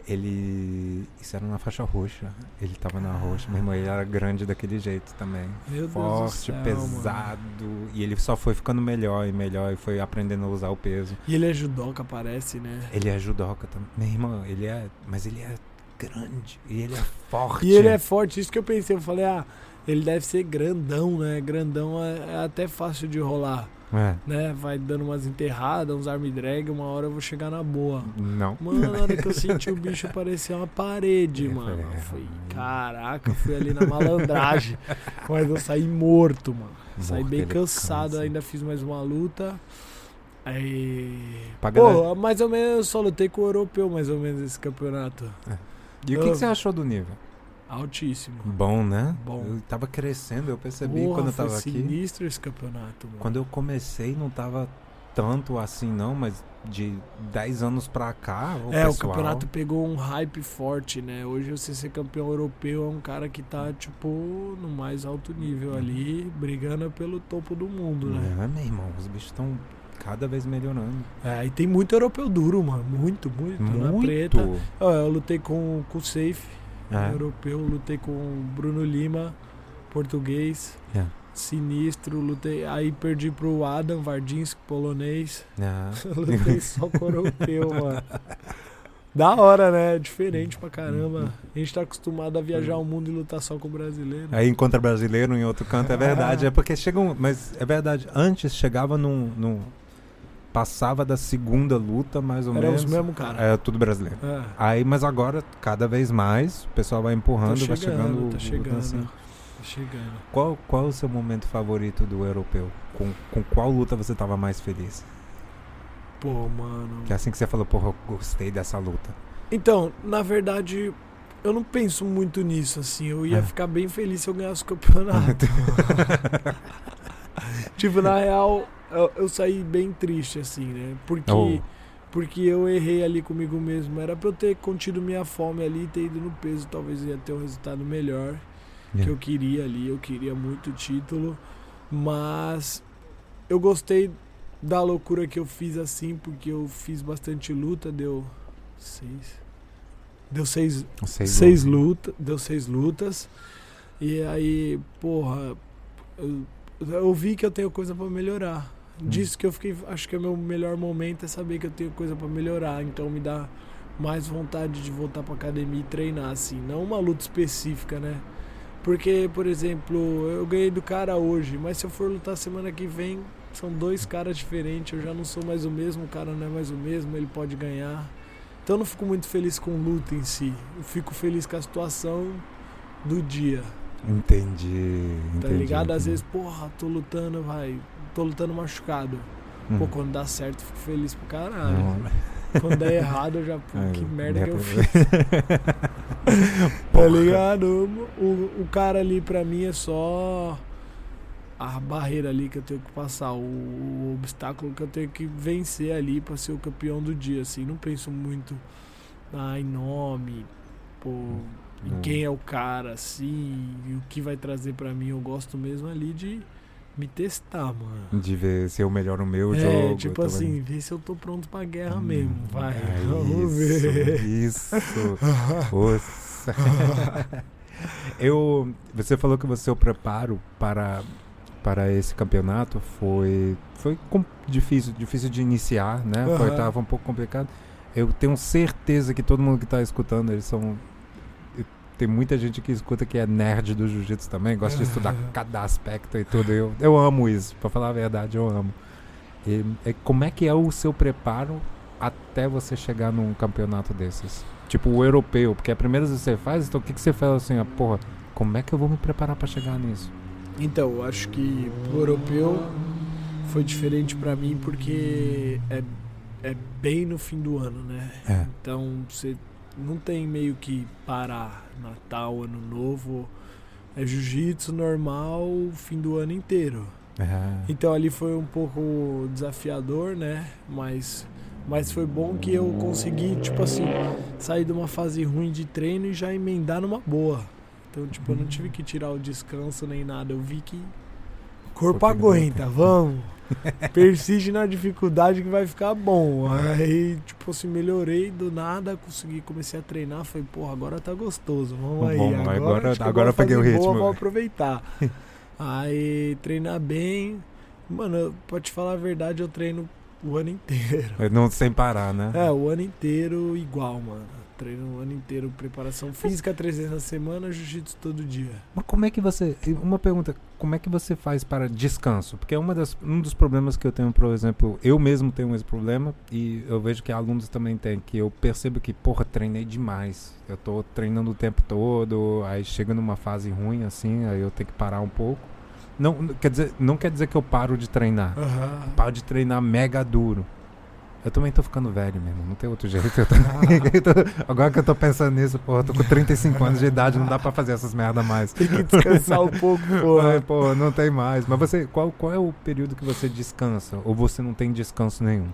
Ele... Isso era na faixa roxa. Ele tava na roxa. Meu irmão, ele era grande daquele jeito também. Meu Forte, Deus do céu, pesado. mano. E ele só foi ficando melhor e melhor. E foi aprendendo a usar o peso. E ele é judoca, parece, né? Ele é judoca também. Meu irmão, ele é... Mas ele é grande. E ele é forte. E ele é forte. Isso que eu pensei. Eu falei, ah, ele deve ser grandão, né? Grandão é, é até fácil de rolar. É. Né? Vai dando umas enterradas, uns arm drag, uma hora eu vou chegar na boa. Não. Mano, na hora que eu senti o bicho parecia uma parede, É, mano. é. Eu falei, caraca, fui ali na malandragem. Mas eu saí morto, mano. Saí Morto, bem ele cansado, cansa. ainda fiz mais uma luta. Aí. Pra Pô, galera- mais ou menos eu só lutei com o europeu, mais ou menos, esse campeonato. E o que, que você achou do nível? Altíssimo. Bom, né? Bom. Eu tava crescendo, eu percebi Porra, quando eu foi tava aqui. sinistro esse campeonato, mano. Quando eu comecei não tava tanto assim não, mas de dez anos pra cá, o É, o pessoal... campeonato pegou um hype forte, né? Hoje você ser campeão europeu é um cara que tá, tipo, no mais alto nível ali, brigando pelo topo do mundo, né? É, meu irmão, os bichos estão cada vez melhorando. É, e tem muito europeu duro, mano. Muito, muito. Na Muito! preta. Ó, eu lutei com, com o Safe, É. europeu, lutei com o Bruno Lima, português, É. sinistro, lutei, aí perdi pro Adam Wardzinski, polonês. É. Lutei só com europeu, mano. Da hora, né? Diferente pra caramba. A gente tá acostumado a viajar o mundo e lutar só com brasileiro. Aí encontra brasileiro em outro canto, é verdade. É porque chegam. Mas é verdade. Antes chegava num. num passava da segunda luta, mais ou Era menos. os mesmos cara. É tudo brasileiro. É. Aí, mas agora, cada vez mais, o pessoal vai empurrando, Tá vai chegando, chegando. tá o- chegando. assim. Tá chegando. Qual, qual é o seu momento favorito do europeu? Com, com qual luta você tava mais feliz? Pô, mano. Que é assim que você falou, porra, eu gostei dessa luta. Então, na verdade, eu não penso muito nisso, assim. Eu ia É. ficar bem feliz se eu ganhasse o campeonato. Tipo, na real, eu, eu saí bem triste, assim, né? Porque, Oh. porque eu errei ali comigo mesmo. Era pra eu ter contido minha fome ali e ter ido no peso. Talvez ia ter um resultado melhor que Yeah. eu queria ali. Eu queria muito título. Mas eu gostei da loucura que eu fiz, assim, porque eu fiz bastante luta. Deu seis... Deu seis, Seis seis lutas. lutas, deu seis lutas. E aí, porra, eu, eu vi que eu tenho coisa pra melhorar. Hum. Disso que eu fiquei, acho que é o meu melhor momento é saber que eu tenho coisa pra melhorar. Então me dá mais vontade de voltar pra academia e treinar, assim, não uma luta específica, né? Porque, por exemplo, eu ganhei do cara hoje, mas se eu for lutar semana que vem, são dois caras diferentes, eu já não sou mais o mesmo, o cara não é mais o mesmo, ele pode ganhar. Então eu não fico muito feliz com luta em si. Eu fico feliz com a situação do dia. Entendi. Tá entendi, ligado? Às entendi. vezes, porra, tô lutando, vai. Tô lutando machucado. Hum. Pô, quando dá certo, eu fico feliz pro caralho. Não. Quando der errado, eu já, pô, É, que merda que eu deve- fiz. Tá Porra. ligado? O, o cara ali pra mim é só a barreira ali que eu tenho que passar, o, o obstáculo que eu tenho que vencer ali pra ser o campeão do dia, assim. Não penso muito ah, em nome, pô, em Hum. quem é o cara, assim, e o que vai trazer pra mim. Eu gosto mesmo ali de me testar, mano. De ver se eu melhoro o meu É, jogo. tipo tá assim, vendo? ver se eu tô pronto pra guerra Hum, mesmo. Vai, é vamos isso, ver. Isso. Nossa. Eu, você falou que o seu preparo para, para esse campeonato foi, foi com- difícil, difícil de iniciar, né? Foi, Aham. tava um pouco complicado. Eu tenho certeza que todo mundo que está escutando, eles são... Tem muita gente que escuta que é nerd do jiu-jitsu também, gosta de estudar cada aspecto e tudo. Eu, eu amo isso, pra falar a verdade, eu amo. E, e como é que é o seu preparo até você chegar num campeonato desses? Tipo, o europeu, porque é a primeira vez que você faz, então o que, que você faz assim, ah, porra, como é que eu vou me preparar pra chegar nisso? Então, eu acho que o europeu foi diferente pra mim porque é, é bem no fim do ano, né? É. Então, você não tem meio que parar Natal, Ano Novo. É jiu-jitsu normal o fim do ano inteiro. É. Então ali foi um pouco desafiador, né? Mas, mas foi bom que eu consegui, tipo assim, sair de uma fase ruim de treino e já emendar numa boa. Então, tipo, eu não tive que tirar o descanso nem nada. Eu vi que corpo aguenta, vamos. Persiste na dificuldade que vai ficar bom. Aí, tipo assim, melhorei do nada, consegui, comecei a treinar. Falei, porra, agora tá gostoso. Vamos aí. Bom, agora agora, acho que agora eu peguei o ritmo. Boa, vou aproveitar. Aí, treinar bem. Mano, pra te falar a verdade, eu treino o ano inteiro. Não sem parar, né? É, o ano inteiro igual, mano. Treino o ano inteiro, preparação física três vezes na semana, jiu-jitsu todo dia. Mas como é que você... Uma pergunta, como é que você faz para descanso? Porque é uma das, um dos problemas que eu tenho, por exemplo, eu mesmo tenho esse problema e eu vejo que alunos também têm, que eu percebo que, porra, treinei demais. Eu tô treinando o tempo todo, aí chega numa fase ruim, assim, aí eu tenho que parar um pouco. Não quer dizer, não quer dizer que eu paro de treinar. Uhum. Paro de treinar mega duro. Eu também tô ficando velho mesmo, não tem outro jeito. Eu tô, eu tô, agora que eu tô pensando nisso, porra, eu tô com trinta e cinco anos de idade, não dá pra fazer essas merda mais. Tem que descansar um pouco, porra. É, porra, não tem mais. Mas você, qual, qual é o período que você descansa? Ou você não tem descanso nenhum?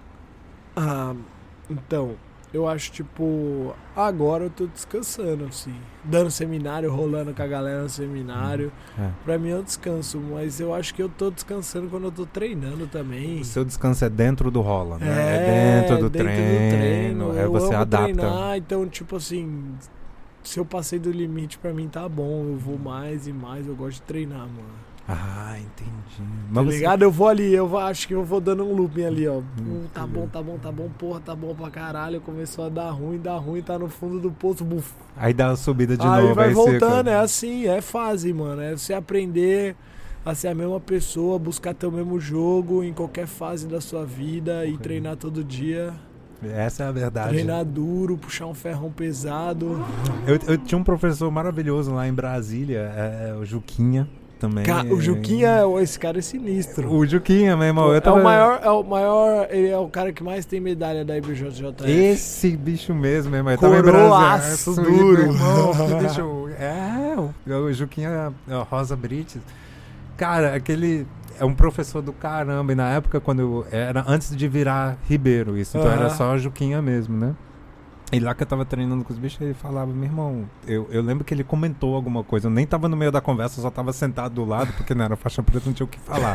Ah, então, eu acho, tipo, agora eu tô descansando, assim. Dando seminário, rolando com a galera no seminário. É. Pra mim é um descanso, mas eu acho que eu tô descansando quando eu tô treinando também. O seu descanso é dentro do rola, né? É, É dentro do dentro treino, do treino. é Eu você amo adapta. treinar, então, tipo assim, se eu passei do limite, pra mim tá bom. Eu vou mais e mais, eu gosto de treinar, mano. Ah, entendi. Tá Mas ligado? você... Eu vou ali, eu vou, acho que eu vou dando um looping ali, ó. Hum, tá Entendi. bom, tá bom, tá bom, porra, tá bom pra caralho. Começou a dar ruim, dá ruim, tá no fundo do poço, buf. Aí dá a subida de aí novo. vai aí voltando, seca. é assim, é fase, mano. É você aprender a ser a mesma pessoa, buscar teu mesmo jogo em qualquer fase da sua vida Ok. e treinar todo dia. Essa é a verdade. Treinar duro, puxar um ferrão pesado. Eu, eu tinha um professor maravilhoso lá em Brasília, é, o Juquinha também. Ca- o Juquinha, esse cara é sinistro. O Juquinha, meu irmão. Pô, Eu é tava... o maior, é o maior, ele é o cara que mais tem medalha da I B J J F. Esse bicho mesmo, meu irmão. Eu tava em Coroaço Brasília. duro. Meu irmão, que bicho... É, o, o Juquinha o Rosa Brites. Cara, aquele... É um professor do caramba. E na época, quando eu... Era antes de virar Ribeiro, isso. Então Aham. era só Juquinha mesmo, né? E lá que eu tava treinando com os bichos, ele falava, meu irmão, eu, eu lembro que ele comentou alguma coisa, eu nem tava no meio da conversa, eu só tava sentado do lado, porque não era faixa preta, não tinha o que falar.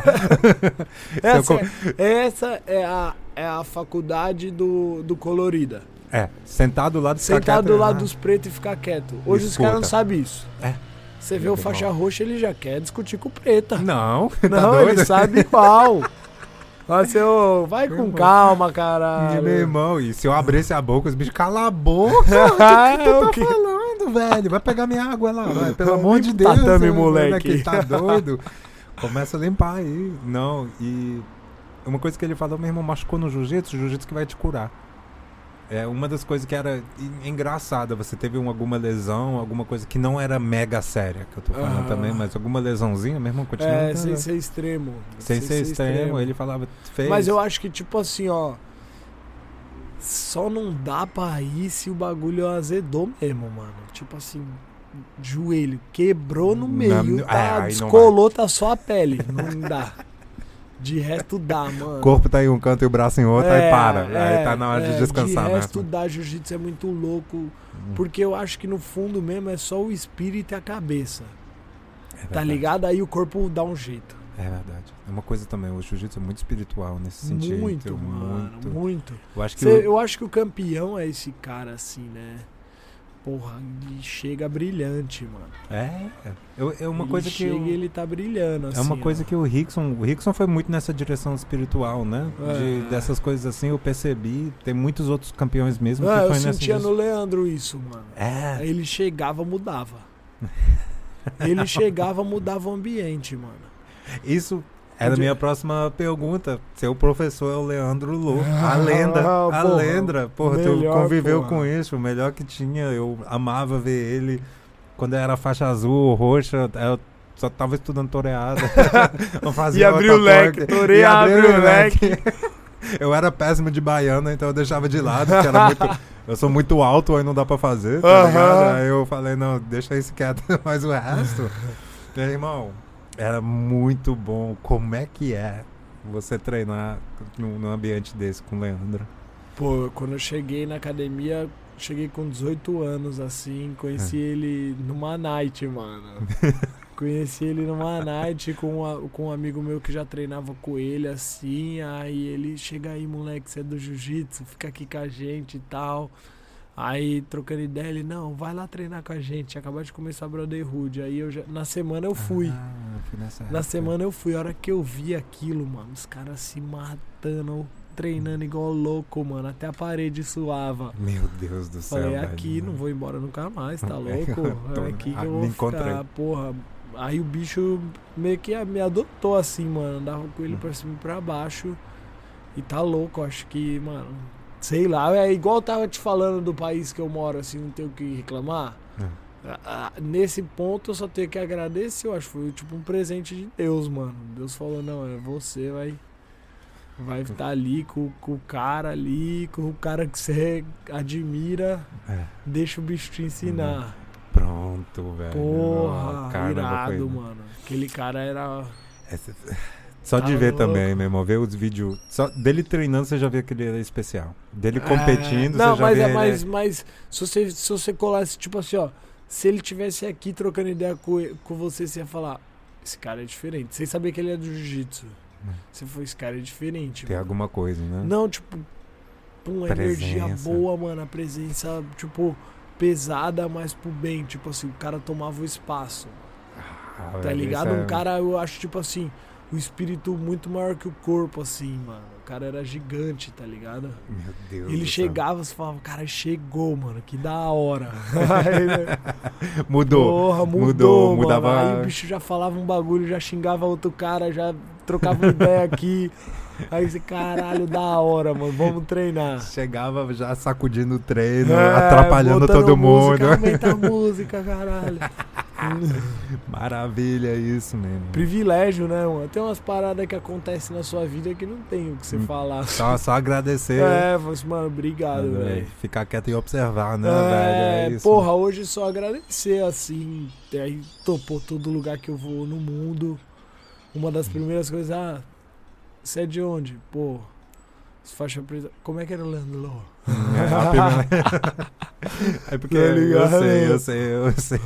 Essa, Eu é, essa é, a, é a faculdade do, do colorida. É, sentado do lado, Sentado do quieto, lado ah, dos pretos e ficar quieto. Hoje os Escuta. caras não sabem isso. É. Você vê o Muito faixa bom. roxa, ele já quer discutir com o preta. Não, tá Não, doido? ele sabe qual. Mas eu, vai Meu com irmão. calma, E, caralho. meu irmão, e se eu abrisse a boca, os bichos, cala a boca, o que, que tu O tá que- falando, velho? Vai pegar minha água lá, vai, pelo amor de Deus. Tatame, né, moleque. Que tá doido. Começa a limpar aí. Não, e uma coisa que ele falou, meu irmão, machucou no jiu-jitsu, o jiu-jitsu que vai te curar. É uma das coisas que era en- engraçada. Você teve um, alguma lesão, alguma coisa que não era mega séria, que eu tô falando Ah. também, mas alguma lesãozinha, meu irmão, continua. É, tá- sem ser extremo. sem ser extremo, ele falava, fez. Mas eu acho que, tipo assim, ó. Só não dá pra ir se o bagulho azedou mesmo, mano. Tipo assim, joelho quebrou no meio, Não, tá, é, aí não descolou, tá só a pele. Não dá. De resto dá, mano. O corpo tá em um canto e o braço em outro, É, aí para. é, aí tá na hora é, de descansar De resto mesmo. dá, jiu-jitsu é muito louco. Hum. Porque eu acho que no fundo mesmo é só o espírito e a cabeça. É Tá verdade. ligado? Aí o corpo dá um jeito. É verdade. É uma coisa também, o jiu-jitsu é muito espiritual nesse sentido. Muito, mano. Muito. Muito. Eu acho que Cê- o- eu acho que o campeão é esse cara assim, né? Porra, ele chega brilhante, mano. É, eu- é uma ele coisa que chega eu- e ele tá brilhando, assim. é uma coisa ó. que o Rickson, o Rickson foi muito nessa direção espiritual, né? De- É. dessas coisas assim, eu percebi, tem muitos outros campeões mesmo Ah, que eu foi nessa sentia dis- no Leandro isso, mano. É, Aí ele chegava, mudava. Ele chegava, mudava o ambiente, mano. isso era a Onde- minha próxima pergunta. Seu professor é o Leandro Lô, a Ah, lenda, a porra, lenda. Porra, tu melhor, conviveu porra. com isso, o melhor que tinha. Eu amava ver ele. Quando eu era faixa azul, roxa, eu só tava estudando toreada. Eu fazia E abriu outra o leque, coisa. torei, E abriu abriu o Eu era péssimo de baiana, então eu deixava de lado, porque era muito... Eu sou muito alto, aí não dá pra fazer, tá Aham. ligado? Aí eu falei, não, deixa isso quieto, mas o resto... Meu irmão, era muito bom. Como é que é você treinar num, num ambiente desse com o Leandro? Pô, quando eu cheguei na academia, cheguei com dezoito anos, assim, conheci É. ele numa night, mano. Conheci ele numa night com, a, com um amigo meu que já treinava com ele, assim. Aí ele, chega aí, moleque, você é do jiu-jitsu, fica aqui com a gente e tal. Aí, trocando ideia, ele, não, vai lá treinar com a gente, acabou de começar a Brotherhood. Aí, eu já, na semana eu fui. Ah, fui nessa na época. semana eu fui. A hora que eu vi aquilo, mano, os caras se matando, treinando igual louco, mano. Até a parede suava. Meu Deus do céu, Falei, velho. aqui, não vou embora nunca mais, tá louco? Tô- É aqui que ah, eu me vou encontrei. ficar, porra. Aí o bicho meio que me adotou assim, mano. Andava com ele pra cima e pra baixo. E tá louco, acho que, mano... Sei lá, é igual eu tava te falando do país que eu moro, assim, não tenho o que reclamar. É. Ah, ah, Nesse ponto eu só tenho que agradecer, eu acho que foi tipo um presente de Deus, mano. Deus falou, não, é você, vai vai estar ali com, com o cara ali, com o cara que você admira, É. deixa o bicho te ensinar. Pronto, velho. Porra, Oh, caramba, irado, foi- mano. Aquele cara era... Essa- Só Tá de ver louco. também, meu irmão, ver os vídeos. Só dele treinando, você já vê que ele era especial. Dele competindo, É, não, você já mas, vê. é, ele- mas, mas se você, se você colasse, tipo assim, ó, se ele tivesse aqui trocando ideia com, com você, você ia falar, esse cara é diferente. Sem saber que ele é do jiu-jitsu. Hum. Você foi, esse cara é diferente. Tem mano. alguma coisa, né? Não, tipo, uma energia Presença. boa, mano. A presença, tipo, pesada, mas pro bem. Tipo assim, o cara tomava o espaço. Ah, Tá velho, ligado? isso é- Um cara, eu acho, tipo assim, o espírito muito maior que o corpo, assim, mano. O cara era gigante, tá ligado? Meu Deus. Ele do chegava e falava, cara, chegou, mano, que da hora. Aí, né, céu. Mudou. porra, mudou, mudou, mano. mudava- Aí o bicho já falava um bagulho, já xingava outro cara, já trocava uma ideia aqui. Aí você, caralho, da hora, mano, vamos treinar. Chegava já sacudindo o treino, É, atrapalhando botando todo música, mundo. aumenta a música, caralho. Maravilha, isso mesmo. Privilégio, né, mano? Tem umas paradas que acontecem na sua vida que não tem o que você Hum, falar. Só, só agradecer. É, falei assim, mano, obrigado, né, velho. Ficar quieto e observar, né, É, velho? É isso. porra, hoje só agradecer, assim. Aí topou todo lugar que eu vou no mundo. Uma das primeiras coisas, ah, você é de onde? Pô, faixa preta. Como é que era o Leandro Lô? É, a primeira- é porque Tá eu ligado? sei, eu sei, eu sei.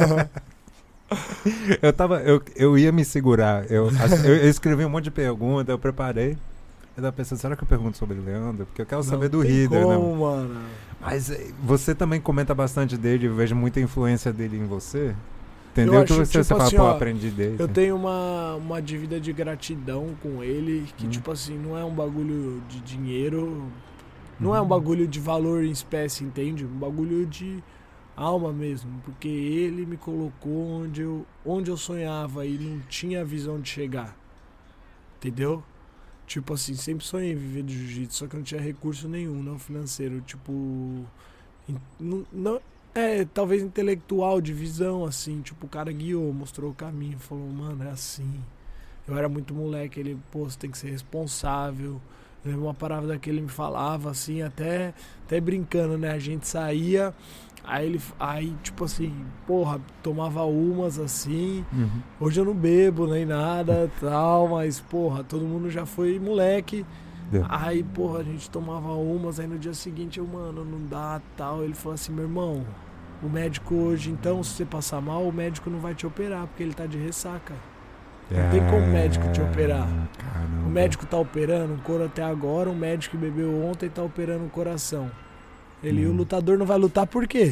Eu tava, eu, eu ia me segurar. Eu, eu, eu escrevi um monte de perguntas, eu preparei. Eu tava pensando, será que eu pergunto sobre o Leandro? Porque eu quero saber do Rider, né? como, mano. Mas eh, você também comenta bastante dele, eu vejo muita influência dele em você. Eu Entendeu? acho, Que você, tipo você fala, assim, pô, ó, aprendi dele. Eu tenho uma, uma dívida de gratidão com ele, que Hum. tipo assim, não é um bagulho de dinheiro, não é um Hum. bagulho de valor em espécie, entende? Um bagulho de alma mesmo, porque ele me colocou onde eu, onde eu sonhava e não tinha visão de chegar, entendeu? Tipo assim, sempre sonhei em viver de jiu-jitsu, só que eu não tinha recurso nenhum, não financeiro, tipo... in- Não, não, é, talvez intelectual, de visão, assim, tipo, o cara guiou, mostrou o caminho, falou, mano, é assim. Eu era muito moleque, ele, pô, você tem que ser responsável. Eu lembro uma palavra que ele me falava, assim, até, até brincando, né? A gente saía, aí ele, aí, tipo assim, porra, tomava umas, assim. Uhum. Hoje eu não bebo nem nada, tal, mas, porra, todo mundo já foi moleque. Deu. Aí, porra, a gente tomava umas, aí no dia seguinte eu, mano, não dá, tal. Ele falou assim, meu irmão, o médico hoje, então, se você passar mal, o médico não vai te operar, porque ele tá de ressaca. Não tem como o médico te operar. Caramba. O médico tá operando o couro até agora, o médico que bebeu ontem tá operando o coração. Ele, Hum. o lutador não vai lutar por quê?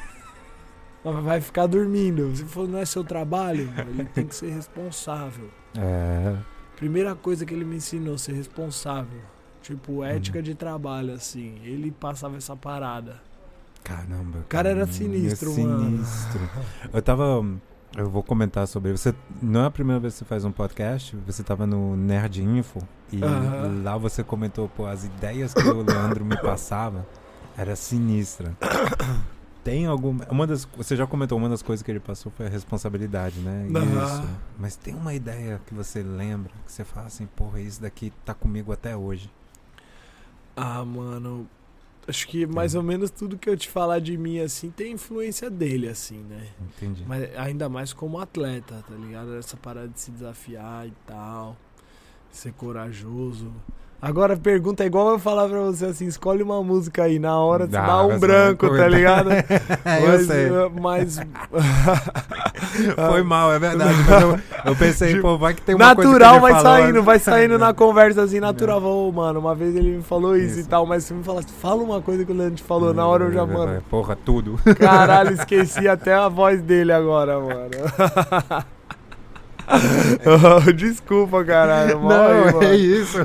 Vai ficar dormindo. Se for, não é seu trabalho, ele tem que ser responsável. É. Primeira coisa que ele me ensinou, ser responsável. Tipo, ética de trabalho, assim. Ele passava essa parada. Caramba. O cara era caramba, sinistro, é mano. sinistro. Eu tava. Eu vou comentar sobre. Você não é a primeira vez que você faz um podcast. Você tava no Nerd Info. E Aham. lá você comentou, pô, as ideias que o Leandro me passava era sinistra. Tem alguma. Uma das, você já comentou, uma das coisas que ele passou foi a responsabilidade, né? Aham. Isso. Mas tem uma ideia que você lembra, que você fala assim, porra, isso daqui tá comigo até hoje. Ah, mano. Acho que mais ou menos tudo que eu te falar de mim, assim, tem influência dele, assim, né? Entendi. Mas ainda mais como atleta, tá ligado? Essa parada de se desafiar e tal. Ser corajoso. Agora a pergunta é igual eu falar pra você assim, escolhe uma música aí, na hora você Dá, dá um mas branco, vai tá ligado? É, eu mas, sei. Mas... Foi mal, é verdade. Mas eu, eu pensei, pô, vai que tem uma natural, coisa que ele vai falou, saindo, mas- vai saindo na conversa assim, natural. Ô, mano, uma vez ele me falou isso, Isso. e tal, mas você me falasse, fala uma coisa que o Leandro te falou, na hora eu já, mano, Porra, tudo. caralho, esqueci até a voz dele agora, mano. Oh, desculpa, caralho. Mal Não, aí, mano. é isso.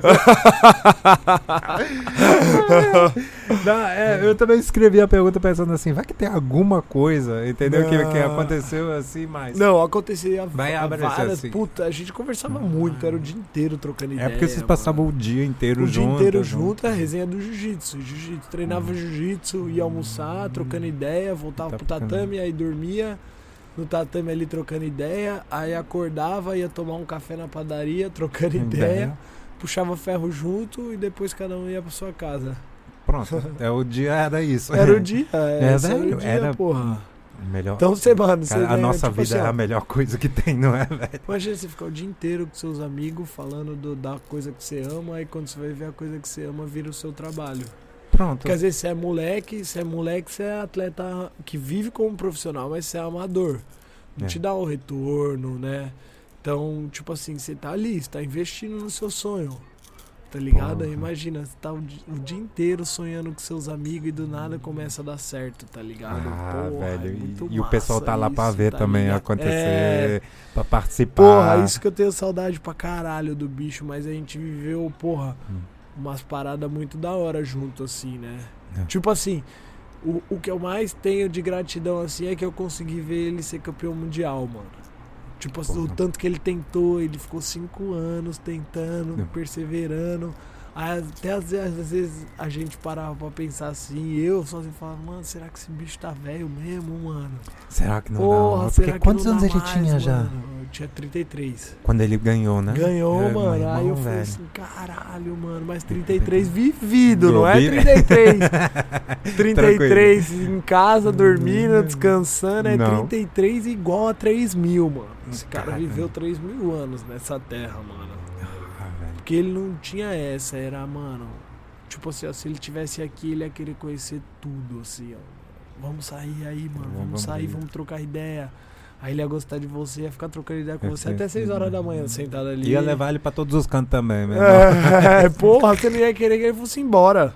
Não, é, eu também escrevi a pergunta pensando assim, vai que tem alguma coisa, entendeu? Que, que Não. aconteceu assim, mas... Não, acontecia Vai va- aparecer várias. assim. Puta, a gente conversava muito, era o dia inteiro trocando ideia. É porque vocês mano. passavam o dia inteiro o junto. dia inteiro junto, a resenha do jiu-jitsu. Jiu-jitsu, treinava jiu-jitsu, ia almoçar, trocando ideia, voltava Tá pro tatame, aí dormia no tatame ali trocando ideia, aí acordava, ia tomar um café na padaria, trocando ideia, Ideia. puxava ferro junto e depois cada um ia pra sua casa. Pronto, é, o dia era isso. Era o dia, É, esse era velho, o dia, era- porra. Melhor. Então você, mano, você Cara, a lembra, nossa tipo vida assim, é ó, a melhor coisa que tem, não é, velho? imagina você ficar o dia inteiro com seus amigos falando do- da coisa que você ama, aí quando você vai ver a coisa que você ama vira o seu trabalho. Pronto. Porque às vezes você é moleque, você é moleque, você é atleta que vive como profissional, mas você é amador. Não É. te dá o retorno, né? Então, tipo assim, você tá ali, você tá investindo no seu sonho. Tá ligado? Porra. Imagina, você tá o di- o dia inteiro sonhando com seus amigos e do nada começa a dar certo, tá ligado? Ah, Porra, é velho. muito E, e o pessoal tá massa lá pra isso, ver tá também ligado? acontecer, É. pra participar. Porra, isso que eu tenho saudade pra caralho do bicho, mas a gente viveu, porra, Hum. umas paradas muito da hora junto, assim, né? É. Tipo assim, o, o que eu mais tenho de gratidão, assim, é que eu consegui ver ele ser campeão mundial, mano. Tipo, assim, o Porra. tanto que ele tentou, ele ficou cinco anos tentando, É. perseverando. Aí, até às vezes, às vezes a gente parava pra pensar assim, eu sozinho falava, mano, será que esse bicho tá velho mesmo, mano? Será que não Porra, dá? será Porque que quantos não anos dá ele mais, tinha já? mano? Eu tinha trinta e três. Quando ele ganhou, né? Ganhou, É, mano. meu Aí eu irmão, falei velho. assim, caralho, mano, mas trinta e três vivido, não é Globinho. trinta e três. trinta e três em casa, dormindo, Hum, descansando, é não. trinta e três igual a três mil, mano. Esse cara Caralho. viveu três mil anos nessa terra, mano. Ah, velho. Porque ele não tinha essa, era, mano. Tipo assim, ó, se ele tivesse aqui, ele ia querer conhecer tudo, assim, ó. Vamos sair aí, mano. Vamos, Vamos sair, aí. vamos trocar ideia. Aí ele ia gostar de você, ia ficar trocando ideia com É, você é. até seis horas da manhã, sentado ali. Ia levar ele pra todos os cantos também, meu irmão. É, porra, você não ia querer que ele fosse embora.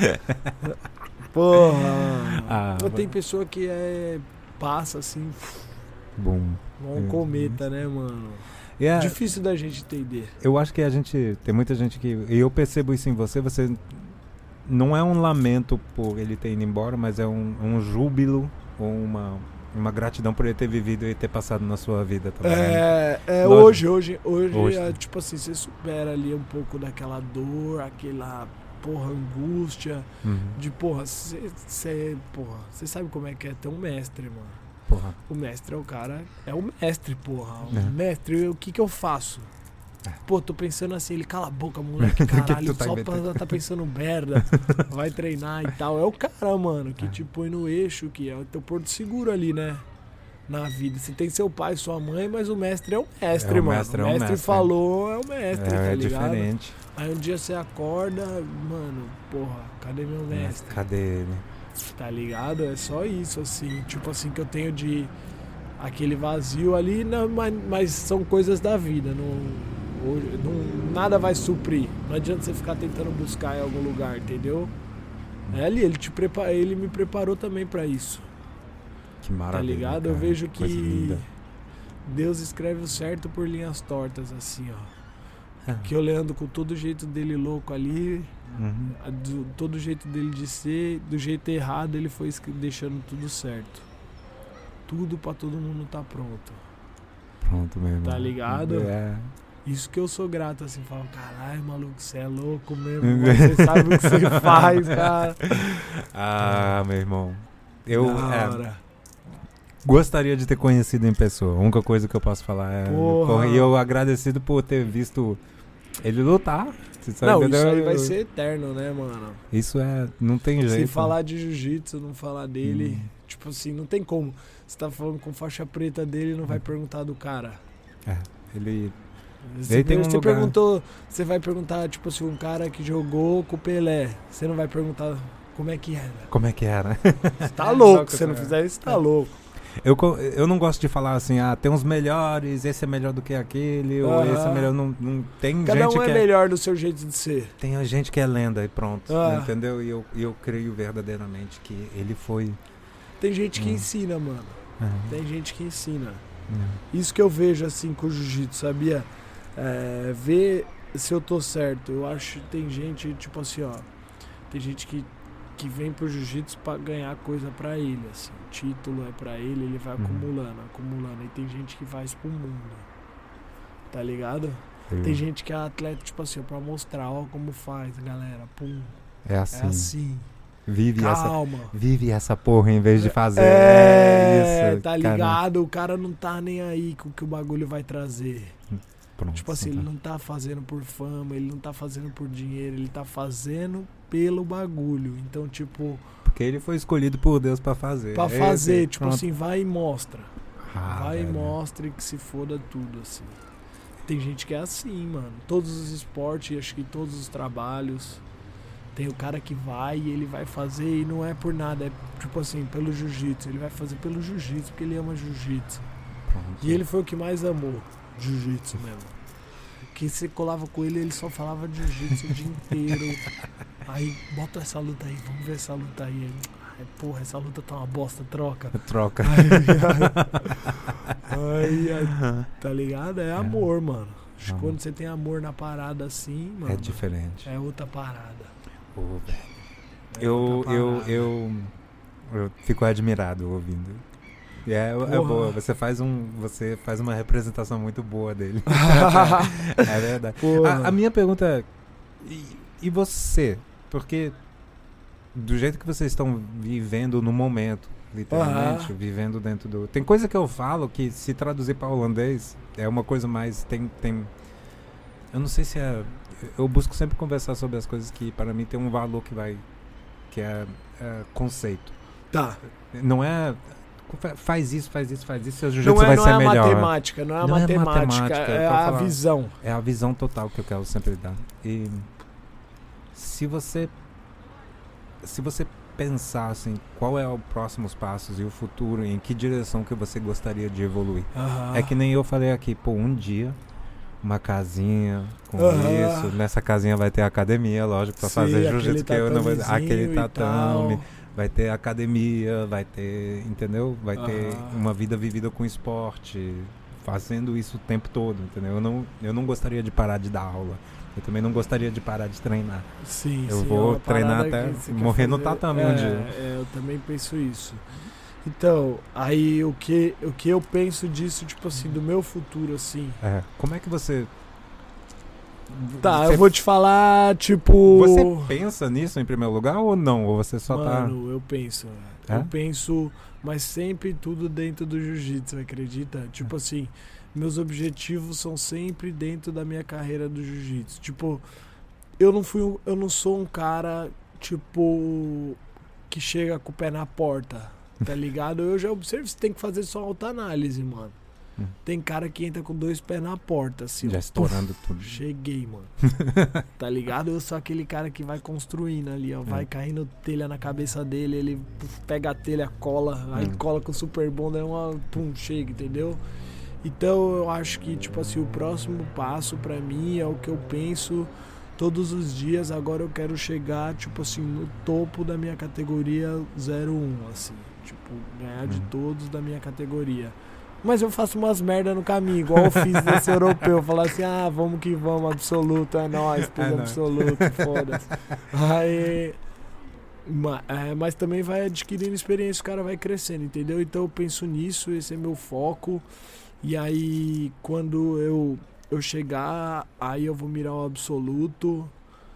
Porra. Ah, Mas tem mano. pessoa que é. Passa assim, Bom. igual um É. cometa, né, mano? E é- Difícil da gente entender. Eu acho que a gente. Tem muita gente que. E eu percebo isso em você. Você. Não é um lamento por ele ter ido embora, mas é um, um júbilo ou uma, uma gratidão por ele ter vivido e ter passado na sua vida também. É, é Lógico. hoje, hoje, hoje, Hoje. é, tipo assim, você supera ali um pouco daquela dor, aquela, porra, angústia, Uhum. de, porra, você, porra, você sabe como é que é ter um mestre, mano. Porra. O mestre é o cara, é o mestre, porra. O É. mestre, o que que eu faço? É. Pô, tô pensando assim, ele cala a boca, moleque, Que que caralho, tu tá só inventando? pra tá pensando merda, vai treinar e tal. É o cara, mano, que É. te põe no eixo, que é o teu porto seguro ali, né? Na vida. Você tem seu pai, sua mãe, mas o mestre é o mestre, É, o mano. mestre é o o mestre mestre. falou, é o mestre, É, tá é ligado? diferente. Aí um dia você acorda, mano, porra, cadê meu mestre? Cadê ele? Tá ligado? É só isso, assim, tipo assim, que eu tenho de aquele vazio ali, não, mas, mas são coisas da vida, não, hoje, não, nada vai suprir. Não adianta você ficar tentando buscar em algum lugar, entendeu? É ali, ele, te prepara, ele me preparou também pra isso, Que maravilha. tá ligado? Eu cara. vejo Coisa que linda. Deus escreve o certo por linhas tortas, assim, ó. É. Que eu leando com todo o jeito dele louco ali, Uhum. a- do, todo o jeito dele de ser, do jeito errado ele foi escre- deixando tudo certo. Tudo pra todo mundo tá pronto. Pronto mesmo. Tá ligado? É. Isso que eu sou grato, assim, falo, caralho, maluco, você é louco mesmo, você sabe o que você faz, cara. Ah, meu irmão. Eu Da é, hora. gostaria de ter conhecido em pessoa. A única coisa que eu posso falar é. Porra. porra, e eu agradecido por ter visto ele lutar. Você sabe, Não, entendeu? isso aí vai ser eterno, né, mano? Isso é. Não tem jeito. Se falar de jiu-jitsu, não falar dele, Hum. tipo assim, não tem como. Você tá falando com faixa preta dele, não vai perguntar do cara. É, ele. Você, tem um você lugar. perguntou, você vai perguntar, tipo assim, um cara que jogou com o Pelé. Você não vai perguntar como é que era. Como é que era? Você tá louco, se você não fizer isso, tá louco. Eu, co- eu não gosto de falar assim, ah, tem uns melhores, esse é melhor do que aquele, ou Aham. esse é melhor. Não, não tem Cada gente um é que melhor do seu jeito de ser. Tem a gente que é lenda e pronto, Ah. entendeu? E eu, e eu creio verdadeiramente que ele foi. Tem gente que Hum. ensina, mano. Ah, Tem gente que ensina. não. Isso que eu vejo assim com o jiu-jitsu, sabia? É, ver se eu tô certo. Eu acho que tem gente, tipo assim, ó. Tem gente que, que vem pro jiu-jitsu pra ganhar coisa pra ele, assim. O título é pra ele, ele vai Uhum. acumulando, acumulando. E tem gente que faz pro mundo. Tá ligado? Eu- Tem gente que é atleta, tipo assim, ó, pra mostrar, ó, como faz, galera. Pum. É assim. É assim. Vive essa. Calma. Vive essa porra em vez de fazer. É, isso. tá cara. ligado? O cara não tá nem aí com o que o bagulho vai trazer. Pronto, Tipo assim, então. ele não tá fazendo por fama, ele não tá fazendo por dinheiro, ele tá fazendo pelo bagulho. Então, tipo, Porque ele foi escolhido por Deus pra fazer. pra Esse, fazer, tipo pronto. assim, vai e mostra. Ah, vai e velho. mostra e que se foda tudo, assim. Tem gente que é assim, mano. Todos os esportes, acho que todos os trabalhos. Tem o cara que vai e ele vai fazer e não é por nada, é tipo assim, pelo jiu-jitsu. Ele vai fazer pelo jiu-jitsu porque ele ama jiu-jitsu. Pronto. E ele foi o que mais amou, jiu-jitsu mesmo. Que você colava com ele, ele só falava de jiu-jitsu o dia inteiro. Aí, bota essa luta aí, vamos ver essa luta aí. Ele, "Ai, porra, essa luta tá uma bosta, troca." Troca. Aí, aí, tá ligado? É amor, mano. Acho que Amor. quando você tem amor na parada assim, mano, É diferente. é outra parada. Pô, velho. É Eu, outra eu, parada. eu, eu fico admirado ouvindo. E é, é Porra. boa, você faz, um, você faz uma representação muito boa dele. É verdade. Porra. A, a minha pergunta é, e, e você? Porque do jeito que vocês estão vivendo no momento, literalmente, Aham. vivendo dentro do... Tem coisa que eu falo que se traduzir para holandês é uma coisa mais... Tem, tem, eu não sei se é... Eu busco sempre conversar sobre as coisas que para mim tem um valor que vai... Que é, é conceito. Tá. Não é... Faz isso, faz isso, faz isso, seu Não jiu-jitsu é, vai não ser é a melhor. matemática, não é a Não é matemática, matemática, é eu tô a falando. visão. É a visão total que eu quero sempre dar. E se você se você pensar assim, qual é os próximos passos e o futuro, em que direção que você gostaria de evoluir? Aham. É que nem eu falei aqui, pô, um dia uma casinha com Aham. isso, nessa casinha vai ter academia, lógico, pra Sim, fazer aquele jiu-jitsu que eu não vou, tatamezinho aquele e tatame, tal. vai ter academia, vai ter, entendeu? Vai ter Aham. uma vida vivida com esporte, fazendo isso o tempo todo, entendeu? Eu não, eu não gostaria de parar de dar aula. Eu também não gostaria de parar de treinar. Sim, Eu sim, vou é uma treinar parada até que você quer morrer no fazer. tatame é, um dia. é, eu também penso isso. Então, aí o que, o que eu penso disso, tipo assim, do meu futuro, assim. É. Como é que você... Tá, você, eu vou te falar, tipo. Você pensa nisso em primeiro lugar ou não? Ou você só Mano, eu penso. É? Eu penso, mas sempre tudo dentro do jiu-jitsu, acredita? Tipo assim, meus objetivos são sempre dentro da minha carreira do jiu-jitsu. Tipo, eu não fui, um- eu não sou um cara, tipo, que chega com o pé na porta, tá ligado? Eu já observo, você tem que fazer só autoanálise, mano. Hum. Tem cara que entra com dois pés na porta, assim, tá já ó. estourando tudo? Cheguei, mano. Tá ligado? Eu sou aquele cara que vai construindo ali, ó. Vai É. caindo telha na cabeça dele, ele puf, pega a telha, cola, aí Hum. cola com o super bonder, uma pum, chega, entendeu? Então eu acho que, tipo assim, o próximo passo pra mim é o que eu penso todos os dias. Agora eu quero chegar, tipo assim, no topo da minha categoria zero um, assim. Tipo, ganhar de Hum. todos da minha categoria. Mas eu faço umas merda no caminho, igual eu fiz desse europeu. Falar assim, ah, vamos que vamos, absoluto, é nóis, pus É nóis. absoluto, foda-se. Aí, ma- é, mas também vai adquirindo experiência, o cara vai crescendo, entendeu? Então eu penso nisso, esse é meu foco. E aí, quando eu, eu chegar, aí eu vou mirar o absoluto.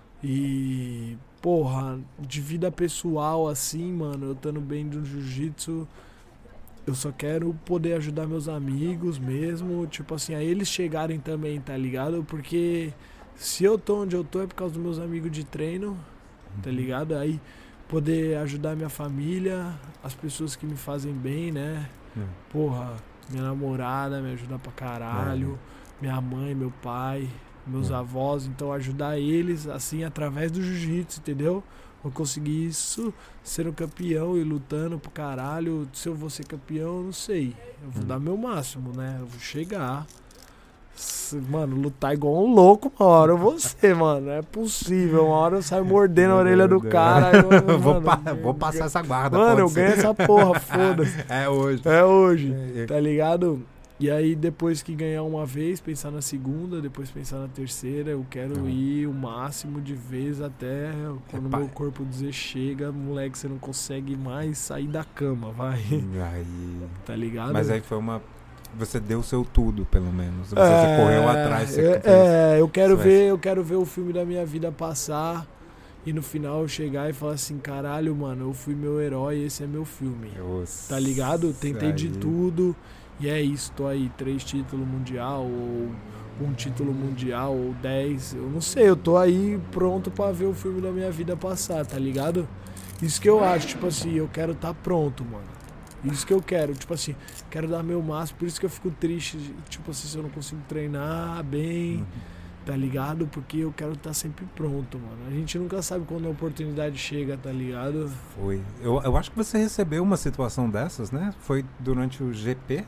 E, porra, de vida pessoal assim, mano, eu estando bem do jiu-jitsu, eu só quero poder ajudar meus amigos mesmo, tipo assim, a eles chegarem também, tá ligado? Porque se eu tô onde eu tô é por causa dos meus amigos de treino, tá ligado? Aí poder ajudar minha família, as pessoas que me fazem bem, né? Hum. Porra, minha namorada me ajuda pra caralho. minha mãe, meu pai, meus hum. avós, então ajudar eles, assim, através do jiu-jitsu, entendeu? Vou conseguir isso, sendo campeão e lutando pro caralho. Se eu vou ser campeão, eu não sei. Eu vou hum. dar meu máximo, né? Eu vou chegar. Mano, lutar igual um louco, uma hora eu vou ser, mano. Não é possível. Uma hora eu saio mordendo a orelha do cara. Eu, mano, vou, pa- vou passar essa guarda. Mano, eu ganho essa porra, foda-se. É hoje. É hoje, tá ligado? E aí, depois que ganhar uma vez, pensar na segunda, depois pensar na terceira, eu quero uhum. ir o máximo de vezes até quando o meu corpo dizer chega, moleque, você não consegue mais sair da cama, vai. Aí... Tá ligado? Mas aí foi uma... Você deu o seu tudo, pelo menos. Você é, correu atrás. Você é, é, eu quero ver, eu quero ver o filme da minha vida passar e no final eu chegar e falar assim, caralho, mano, eu fui meu herói, esse é meu filme. Nossa, tá ligado? Tentei aí. de tudo. E é isso, tô aí, três títulos mundial, ou um título mundial, ou dez, eu não sei, eu tô aí pronto pra ver o filme da minha vida passar, tá ligado? Isso que eu acho, tipo assim, eu quero tá pronto, mano. Isso que eu quero, tipo assim, quero dar meu máximo, por isso que eu fico triste, tipo assim, se eu não consigo treinar bem, uhum. tá ligado? Porque eu quero estar tá sempre pronto, mano. A gente nunca sabe quando a oportunidade chega, tá ligado? Foi. Eu, eu acho que você recebeu uma situação dessas, né? Foi durante o G P?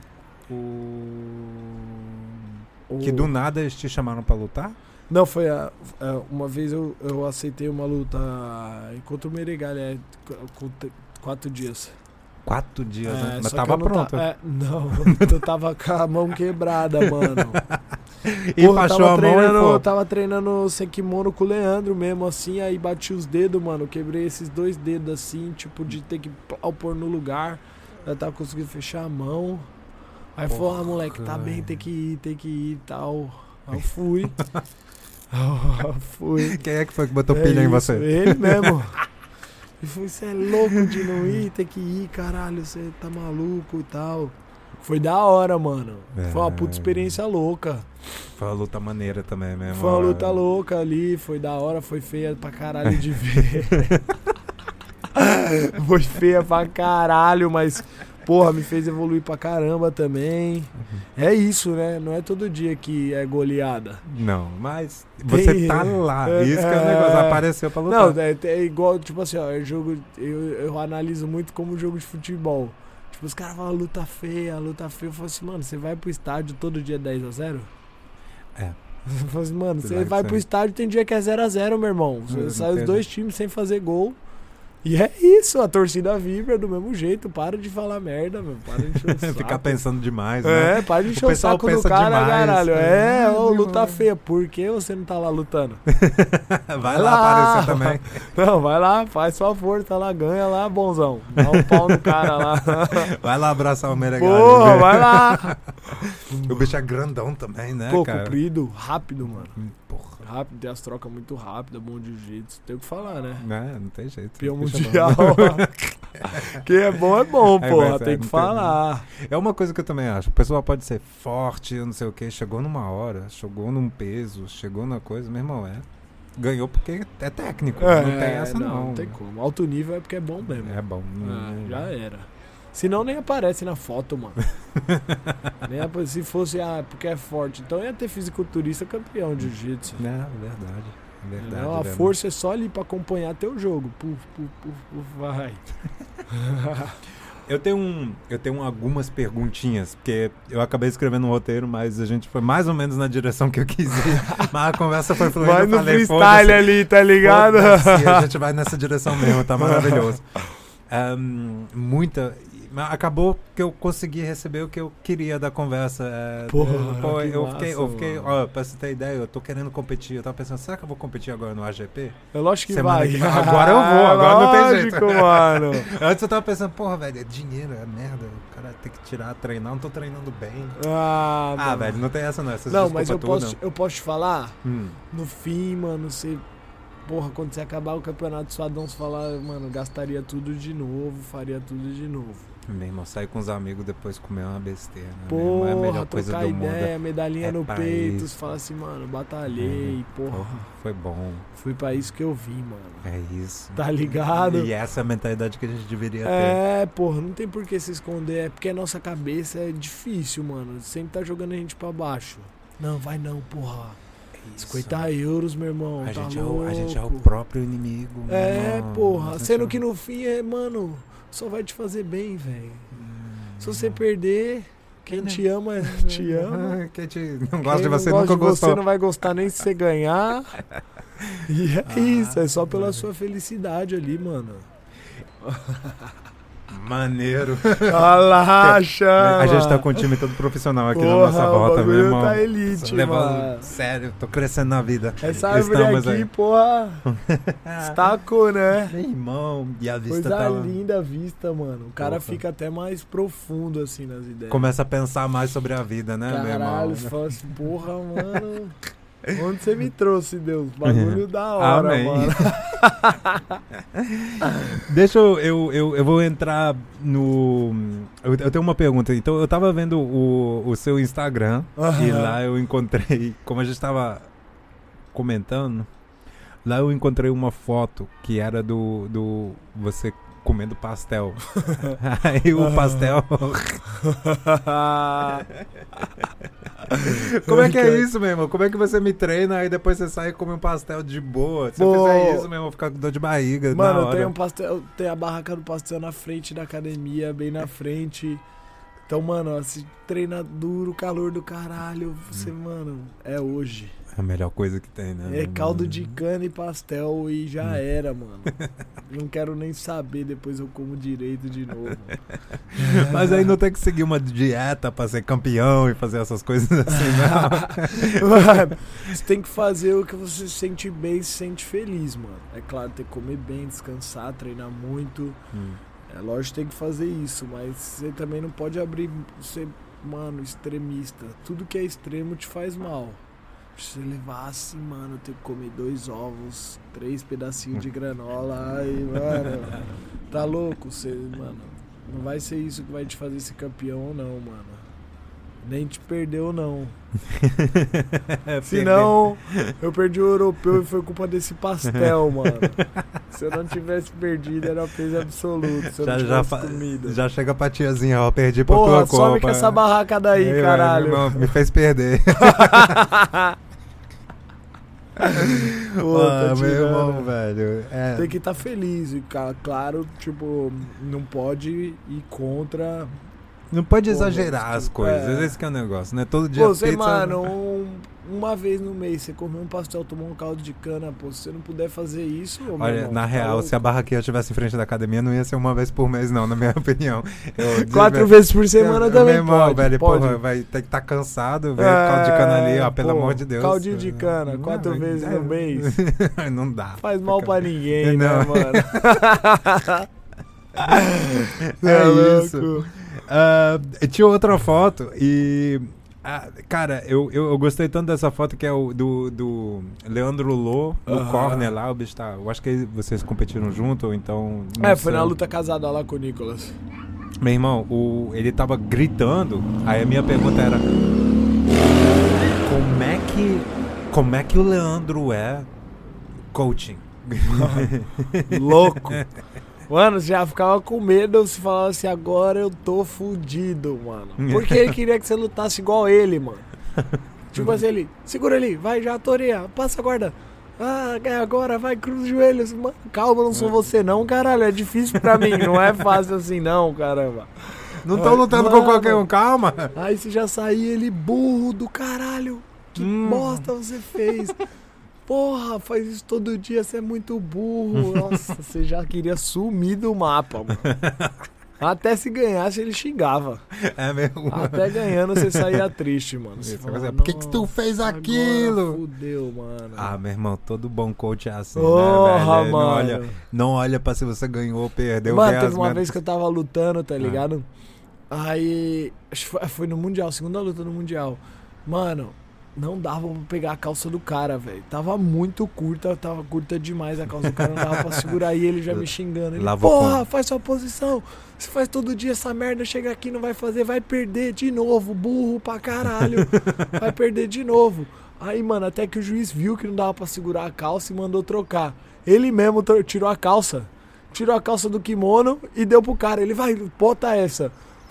O... Que do nada eles te chamaram pra lutar? Não, foi a, a, uma vez eu, eu aceitei uma luta contra o Meregalha com quatro dias. Quatro dias, é, né? Mas tava pronto. Ta, é, não, eu tava com a mão quebrada, mano. E Porra, baixou a mão e Eu tava treinando sem kimono com o Leandro mesmo, assim, aí bati os dedos, mano. Quebrei esses dois dedos assim, tipo, de ter que pôr no lugar. Eu tava conseguindo fechar a mão. Aí Porra, falou, ah, moleque, tá bem, tem que ir, tem que ir e tal. Aí eu fui. eu fui. Quem é que foi que botou é pilha isso, em você? Ele mesmo. E falei, você é louco de não ir, tem que ir, caralho, você tá maluco e tal. Foi da hora, mano. É. Foi uma puta experiência louca. Foi uma luta maneira também mesmo. Foi uma luta louca ali, foi da hora, foi feia pra caralho de ver. Foi feia pra caralho, mas... Porra, me fez evoluir pra caramba também. Uhum. É isso, né? Não é todo dia que é goleada. Não, mas você Tem... tá lá. É, isso que é o negócio. Apareceu pra lutar. Não, é, é igual, tipo assim, ó, é jogo, eu, eu analiso muito como jogo de futebol. Tipo, os caras falam luta feia, luta feia. Eu falo assim, mano, você vai pro estádio todo dia dez a zero? É. Eu falo assim, mano, você vai pro estádio, tem dia que é zero a zero, meu irmão. Você sai os dois times sem fazer gol. E é isso, a torcida vibra do mesmo jeito. Para de falar merda, meu. Para de encher o saco. Ficar pensando demais, né? É, para de encher o, o saco do cara, demais, caralho. É, ô, luta feia. Por que você não tá lá lutando? vai, vai lá, lá aparecer também. Não, vai lá, faz sua força lá, ganha lá, bonzão. Dá um pau no cara lá. Vai lá abraçar o Meregalha. Porra, vai lá. O bicho é grandão também, né, Pô, cara? comprido, rápido, mano. Porra. Rápido, tem as trocas muito rápidas, bom de jiu-jitsu. Tem o que falar, né? Não, não tem jeito. Peão mundial. Quem é bom é bom, é, porra. Tem que falar. Tem... É uma coisa que eu também acho. O pessoal pode ser forte, não sei o que. Chegou numa hora, chegou num peso, chegou na coisa, meu irmão, é. Ganhou porque é técnico. É, não tem essa, não. Não, não tem como. Alto nível é porque é bom mesmo. É bom. É, já era. Senão nem aparece na foto, mano. nem, se fosse, ah, porque é forte. Então ia ter fisiculturista campeão de jiu-jitsu. É, verdade. verdade não, a verdade. Força é só ali pra acompanhar teu jogo. Puf, puf, puf, puf, vai. eu, tenho um, eu tenho algumas perguntinhas, porque eu acabei escrevendo um roteiro, mas a gente foi mais ou menos na direção que eu quis ir. Mas a conversa foi fluindo. Vai no falei, freestyle ali, tá ligado? A gente vai nessa direção mesmo, tá maravilhoso. Um, muita... Acabou que eu consegui receber o que eu queria da conversa. É, Porra, pô, eu, massa, fiquei, eu fiquei, ó, pra você ter ideia, eu tô querendo competir. Eu tava pensando, será que eu vou competir agora no A G P? É lógico que Semana vai. Que vai. Agora eu vou, agora lógico, não tem jeito. Mano. Antes eu tava pensando, porra, velho, é dinheiro, é merda. O cara tem que tirar, treinar, não tô treinando bem. Ah, ah velho, não tem essa não. Essas não, mas eu tudo, posso, não. eu posso te falar, hum. no fim, mano, você... Porra, quando você acabar o campeonato suadão, você falar, mano, gastaria tudo de novo, faria tudo de novo. Meu irmão, sair com os amigos depois comer uma besteira. Né? Porra, é a melhor coisa do ideia, mundo. medalhinha é no peito, isso. você fala assim, mano, batalhei, uhum. porra. porra. Foi bom. Fui pra isso que eu vim, mano. É isso. Tá ligado? E essa é a mentalidade que a gente deveria ter. É, porra, não tem por que se esconder, é porque a nossa cabeça é difícil, mano. Sempre tá jogando a gente pra baixo. Não, vai não, porra. Isso. cinquenta euros, meu irmão. A, tá gente é louco. o, a gente é o próprio inimigo. É, irmão. porra. Gente Sendo é- que no fim é, mano, só vai te fazer bem, velho. Hum, Se você perder, quem Quem te ama, te ama. Quem te não gosta Quem de não você gosta nunca de gostou. Você não vai gostar nem se você ganhar. E é Ah, isso, é só pela mano. sua felicidade ali, mano. Maneiro. Relaxa, A gente tá mano. com um time todo profissional aqui Porra, na nossa o volta, meu bagulho irmão. tá elite, Levando mano. sério, tô crescendo na vida. Essa árvore Estamos aqui, aí. porra, destacou, né? Meu irmão, e a vista Coisa tá... linda a vista, mano. O cara Porra. fica até mais profundo, assim, nas ideias. Começa a pensar mais sobre a vida, né, meu irmão? Caralho, você fala assim, porra, mano... Onde você me trouxe, Deus? Bagulho da hora, Amém. mano. Deixa eu, eu, eu, eu vou entrar no... Eu, eu tenho uma pergunta. Então, eu tava vendo o, o seu Instagram Aham. e lá eu encontrei, como a gente tava comentando, lá eu encontrei uma foto que era do, do você comendo pastel. Aí o pastel... Como é que é isso, meu irmão? Como é que você me treina aí depois você sai e come um pastel de boa? Se eu Pô. fizer isso, meu irmão, ficar com dor de barriga Mano, na eu hora. tenho um pastel, tem a barraca do pastel na frente da academia, bem na frente. Então, mano, ó, se treina duro, calor do caralho, você, mano, é hoje. É a melhor coisa que tem, né? É caldo de cana e pastel e já era, mano. Não quero nem saber, depois eu como direito de novo. Mas aí não tem que seguir uma dieta pra ser campeão e fazer essas coisas assim, não. Mano, você tem que fazer o que você se sente bem e se sente feliz, mano. É claro, tem que comer bem, descansar, treinar muito. Hum. É lógico que tem que fazer isso, mas você também não pode abrir, ser, mano, extremista. Tudo que é extremo te faz mal. Se você levar assim, mano, tem que comer dois ovos, três pedacinhos de granola, ai, mano, tá louco? Você, mano, não vai ser isso que vai te fazer ser campeão, não, mano. Nem te perdeu, não. Se não, eu perdi o europeu e foi culpa desse pastel, mano. Se eu não tivesse perdido, era peso absoluto. Se eu Já, não já, tivesse fa- comida. já chega pra tiazinha, ó, perdi por Porra, tua some culpa. com essa barraca daí, Aí, caralho. meu irmão, me fez perder. Pô, Ah, tá meu irmão, tirando. velho. É. Tem que estar feliz. E, ca- claro, tipo, não pode ir contra. Não pode Pô, exagerar mas as que- coisas. é. Esse que é o negócio, né? Todo dia Pô, você, pizza... mano, um- uma vez no mês você comeu um pastel, tomou um caldo de cana, pô, se você não puder fazer isso, ô, meu Olha, irmão, na tá real, louco. se a barraquinha estivesse em frente da academia, não ia ser uma vez por mês, não, na minha opinião. Eu, Quatro de- vezes por semana Meu também irmão, pode. velho, pode. porra, vai ter que estar cansado, velho, caldo de cana ali, ó, pelo pô, amor de Deus. Caldinho de cana, quatro Não, vezes é- no mês. Não dá. Faz mal pra ninguém, Não. né, mano? É isso. louco. Ah, tinha outra foto e... ah, cara, eu, eu, eu gostei tanto dessa foto que é o do, do Leandro Lô, no Aham. corner lá, o bicho tá... Eu acho que vocês competiram junto, ou então... não É, foi sei. na luta casada lá com o Nicolas. Meu irmão, o, ele tava gritando, aí a minha pergunta era... Como é que... Como é que o Leandro é coaching? Louco. Mano, já ficava com medo se falava assim, agora eu tô fudido, mano. Porque ele queria que você lutasse igual ele, mano. Tipo assim, ele, segura ali, vai já, Toreia, passa a guarda. Ah, é agora, vai, cruza os joelhos. Mano, calma, não sou você não, caralho, é difícil pra mim, não é fácil assim não, caramba. Não tô lutando com Mano. qualquer um, calma. Aí você já saía, ele, burro do caralho, que Hum. bosta você fez. Porra, faz isso todo dia, você é muito burro. Nossa, você já queria sumir do mapa, mano. Até se ganhasse, ele xingava. É mesmo. Até ganhando, você saía triste, mano. Você Isso, falava, por que que tu fez "Nossa, aquilo?" agora fudeu, mano. Ah, meu irmão, todo bom coach é assim, Porra, né, velho? Ele Não mano. olha, não olha pra se você ganhou ou perdeu. Mano, vê teve as uma metas. vez que eu tava lutando, tá ligado? Aí, acho que foi, foi no Mundial, segunda luta no Mundial. Mano, não dava pra pegar a calça do cara, velho. Tava muito curta, tava curta demais a calça do cara, não dava pra segurar. E ele já me xingando. Ele, Lavou porra, com- faz sua posição. Você faz todo dia essa merda, chega aqui, não vai fazer, vai perder de novo, burro pra caralho. Vai perder de novo. Aí, mano, até que o juiz viu que não dava pra segurar a calça e mandou trocar. Ele mesmo tro- tirou a calça. Tirou a calça do kimono e deu pro cara. Ele vai, bota essa.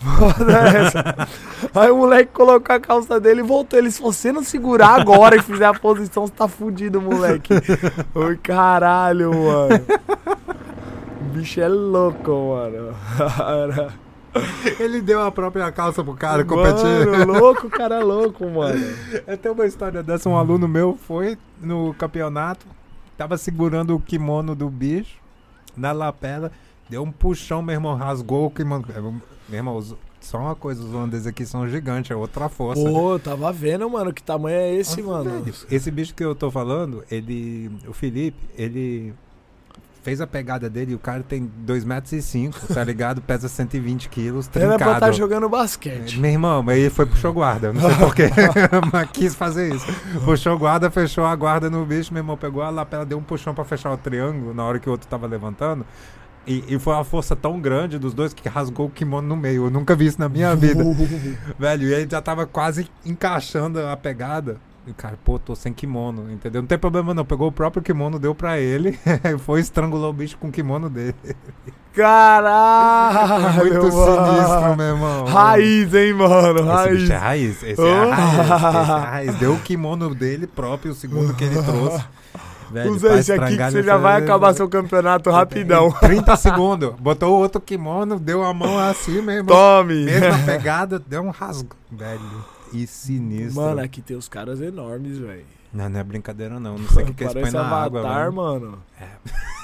Foda essa. Aí o moleque colocou a calça dele e voltou. Ele, se você não segurar agora e fizer a posição, você tá fudido, moleque. Oi, caralho, mano. O bicho é louco, mano. Ele deu a própria calça pro cara competir. Mano, louco, cara louco, mano. Eu tenho uma história dessa. Um aluno meu foi no campeonato, tava segurando o kimono do bicho na lapela, deu um puxão, meu irmão, rasgou o kimono. Meu irmão, os, só uma coisa, os holandeses aqui são gigantes, é outra força. Pô, tava vendo, mano, que tamanho é esse, Nossa, mano? Velho, esse bicho que eu tô falando, ele, o Felipe, ele fez a pegada dele, o cara tem dois metros e cinco, tá ligado? Pesa cento e vinte quilos, trincado. Era pra estar jogando basquete. Meu irmão, mas ele foi puxou guarda, não sei porquê, mas quis fazer isso. Puxou guarda, fechou a guarda no bicho, meu irmão pegou a lapela, deu um puxão pra fechar o triângulo na hora que o outro tava levantando. E, e foi uma força tão grande dos dois que rasgou o kimono no meio. Eu nunca vi isso na minha vida. Velho, e ele já tava quase encaixando a pegada. E o cara, pô, tô sem kimono, entendeu? Não tem problema não. Pegou o próprio kimono, deu pra ele. Foi estrangulou o bicho com o kimono dele. Caralho! Muito mano. Sinistro, meu irmão. Raiz, hein, mano? Raiz. Esse bicho é raiz. Esse oh. é a raiz. Esse é a raiz. Deu o kimono dele próprio, o segundo que ele trouxe. Velho, usa esse aqui que você já vai acabar seu campeonato rapidão. trinta segundos. Botou o outro kimono, deu a mão assim mesmo. Tome! Mesma pegada, deu um rasgo. Velho, e sinistro. Mano, aqui tem os caras enormes, velho. Não, não é brincadeira não. Não sei o que, que eles põem na Avatar, água. Avatar, mano. É.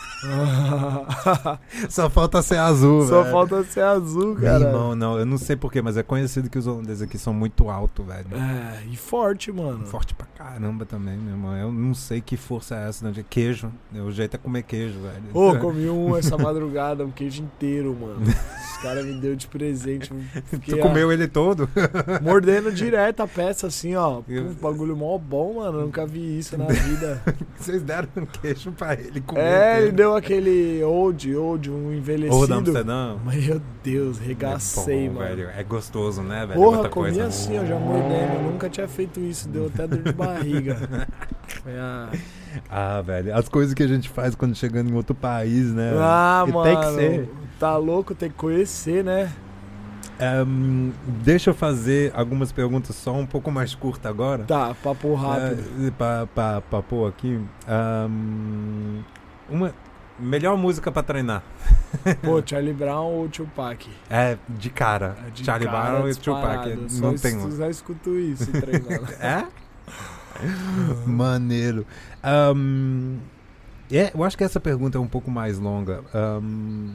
Só falta ser azul, Só velho. falta ser azul, cara. Meu irmão, não, eu não sei porquê, mas é conhecido que os holandeses aqui são muito altos, velho. É, e forte, mano. Forte pra caramba também, meu irmão. Eu não sei que força é essa, não. De queijo. O jeito é comer queijo, velho. Ô, oh, comi um essa madrugada, um queijo inteiro, mano. Os caras me deu de presente. Tu comeu a... ele todo? Mordendo direto a peça, assim, ó. Eu... Pô, bagulho mó bom, mano. Nunca vi isso na vida. Vocês deram um queijo pra ele comer. É, ele deu aquele old, old, um envelhecido. Old Amsterdã. Meu Deus, regacei, é bom, mano. Velho. É gostoso, né, velho? Porra, Outra comi coisa. assim, ó, já mordendo. Eu nunca tinha feito isso, deu até dor de barriga. Foi a... Ah, velho, as coisas que a gente faz quando chegando em outro país, né? Ah, que mano, tem que ser. Tá louco, tem que conhecer, né? Um, deixa eu fazer algumas perguntas só um pouco mais curtas agora. Tá, papo rápido. Uh, pra, pra, pra pôr aqui. Um, uma melhor música pra treinar. Pô, Charlie Brown ou Tupac? É, de cara. É de Charlie cara, Brown e Tupac. Não só tem um. Já escuto isso treinando. É? Maneiro. Um, é, eu acho que essa pergunta é um pouco mais longa. Um,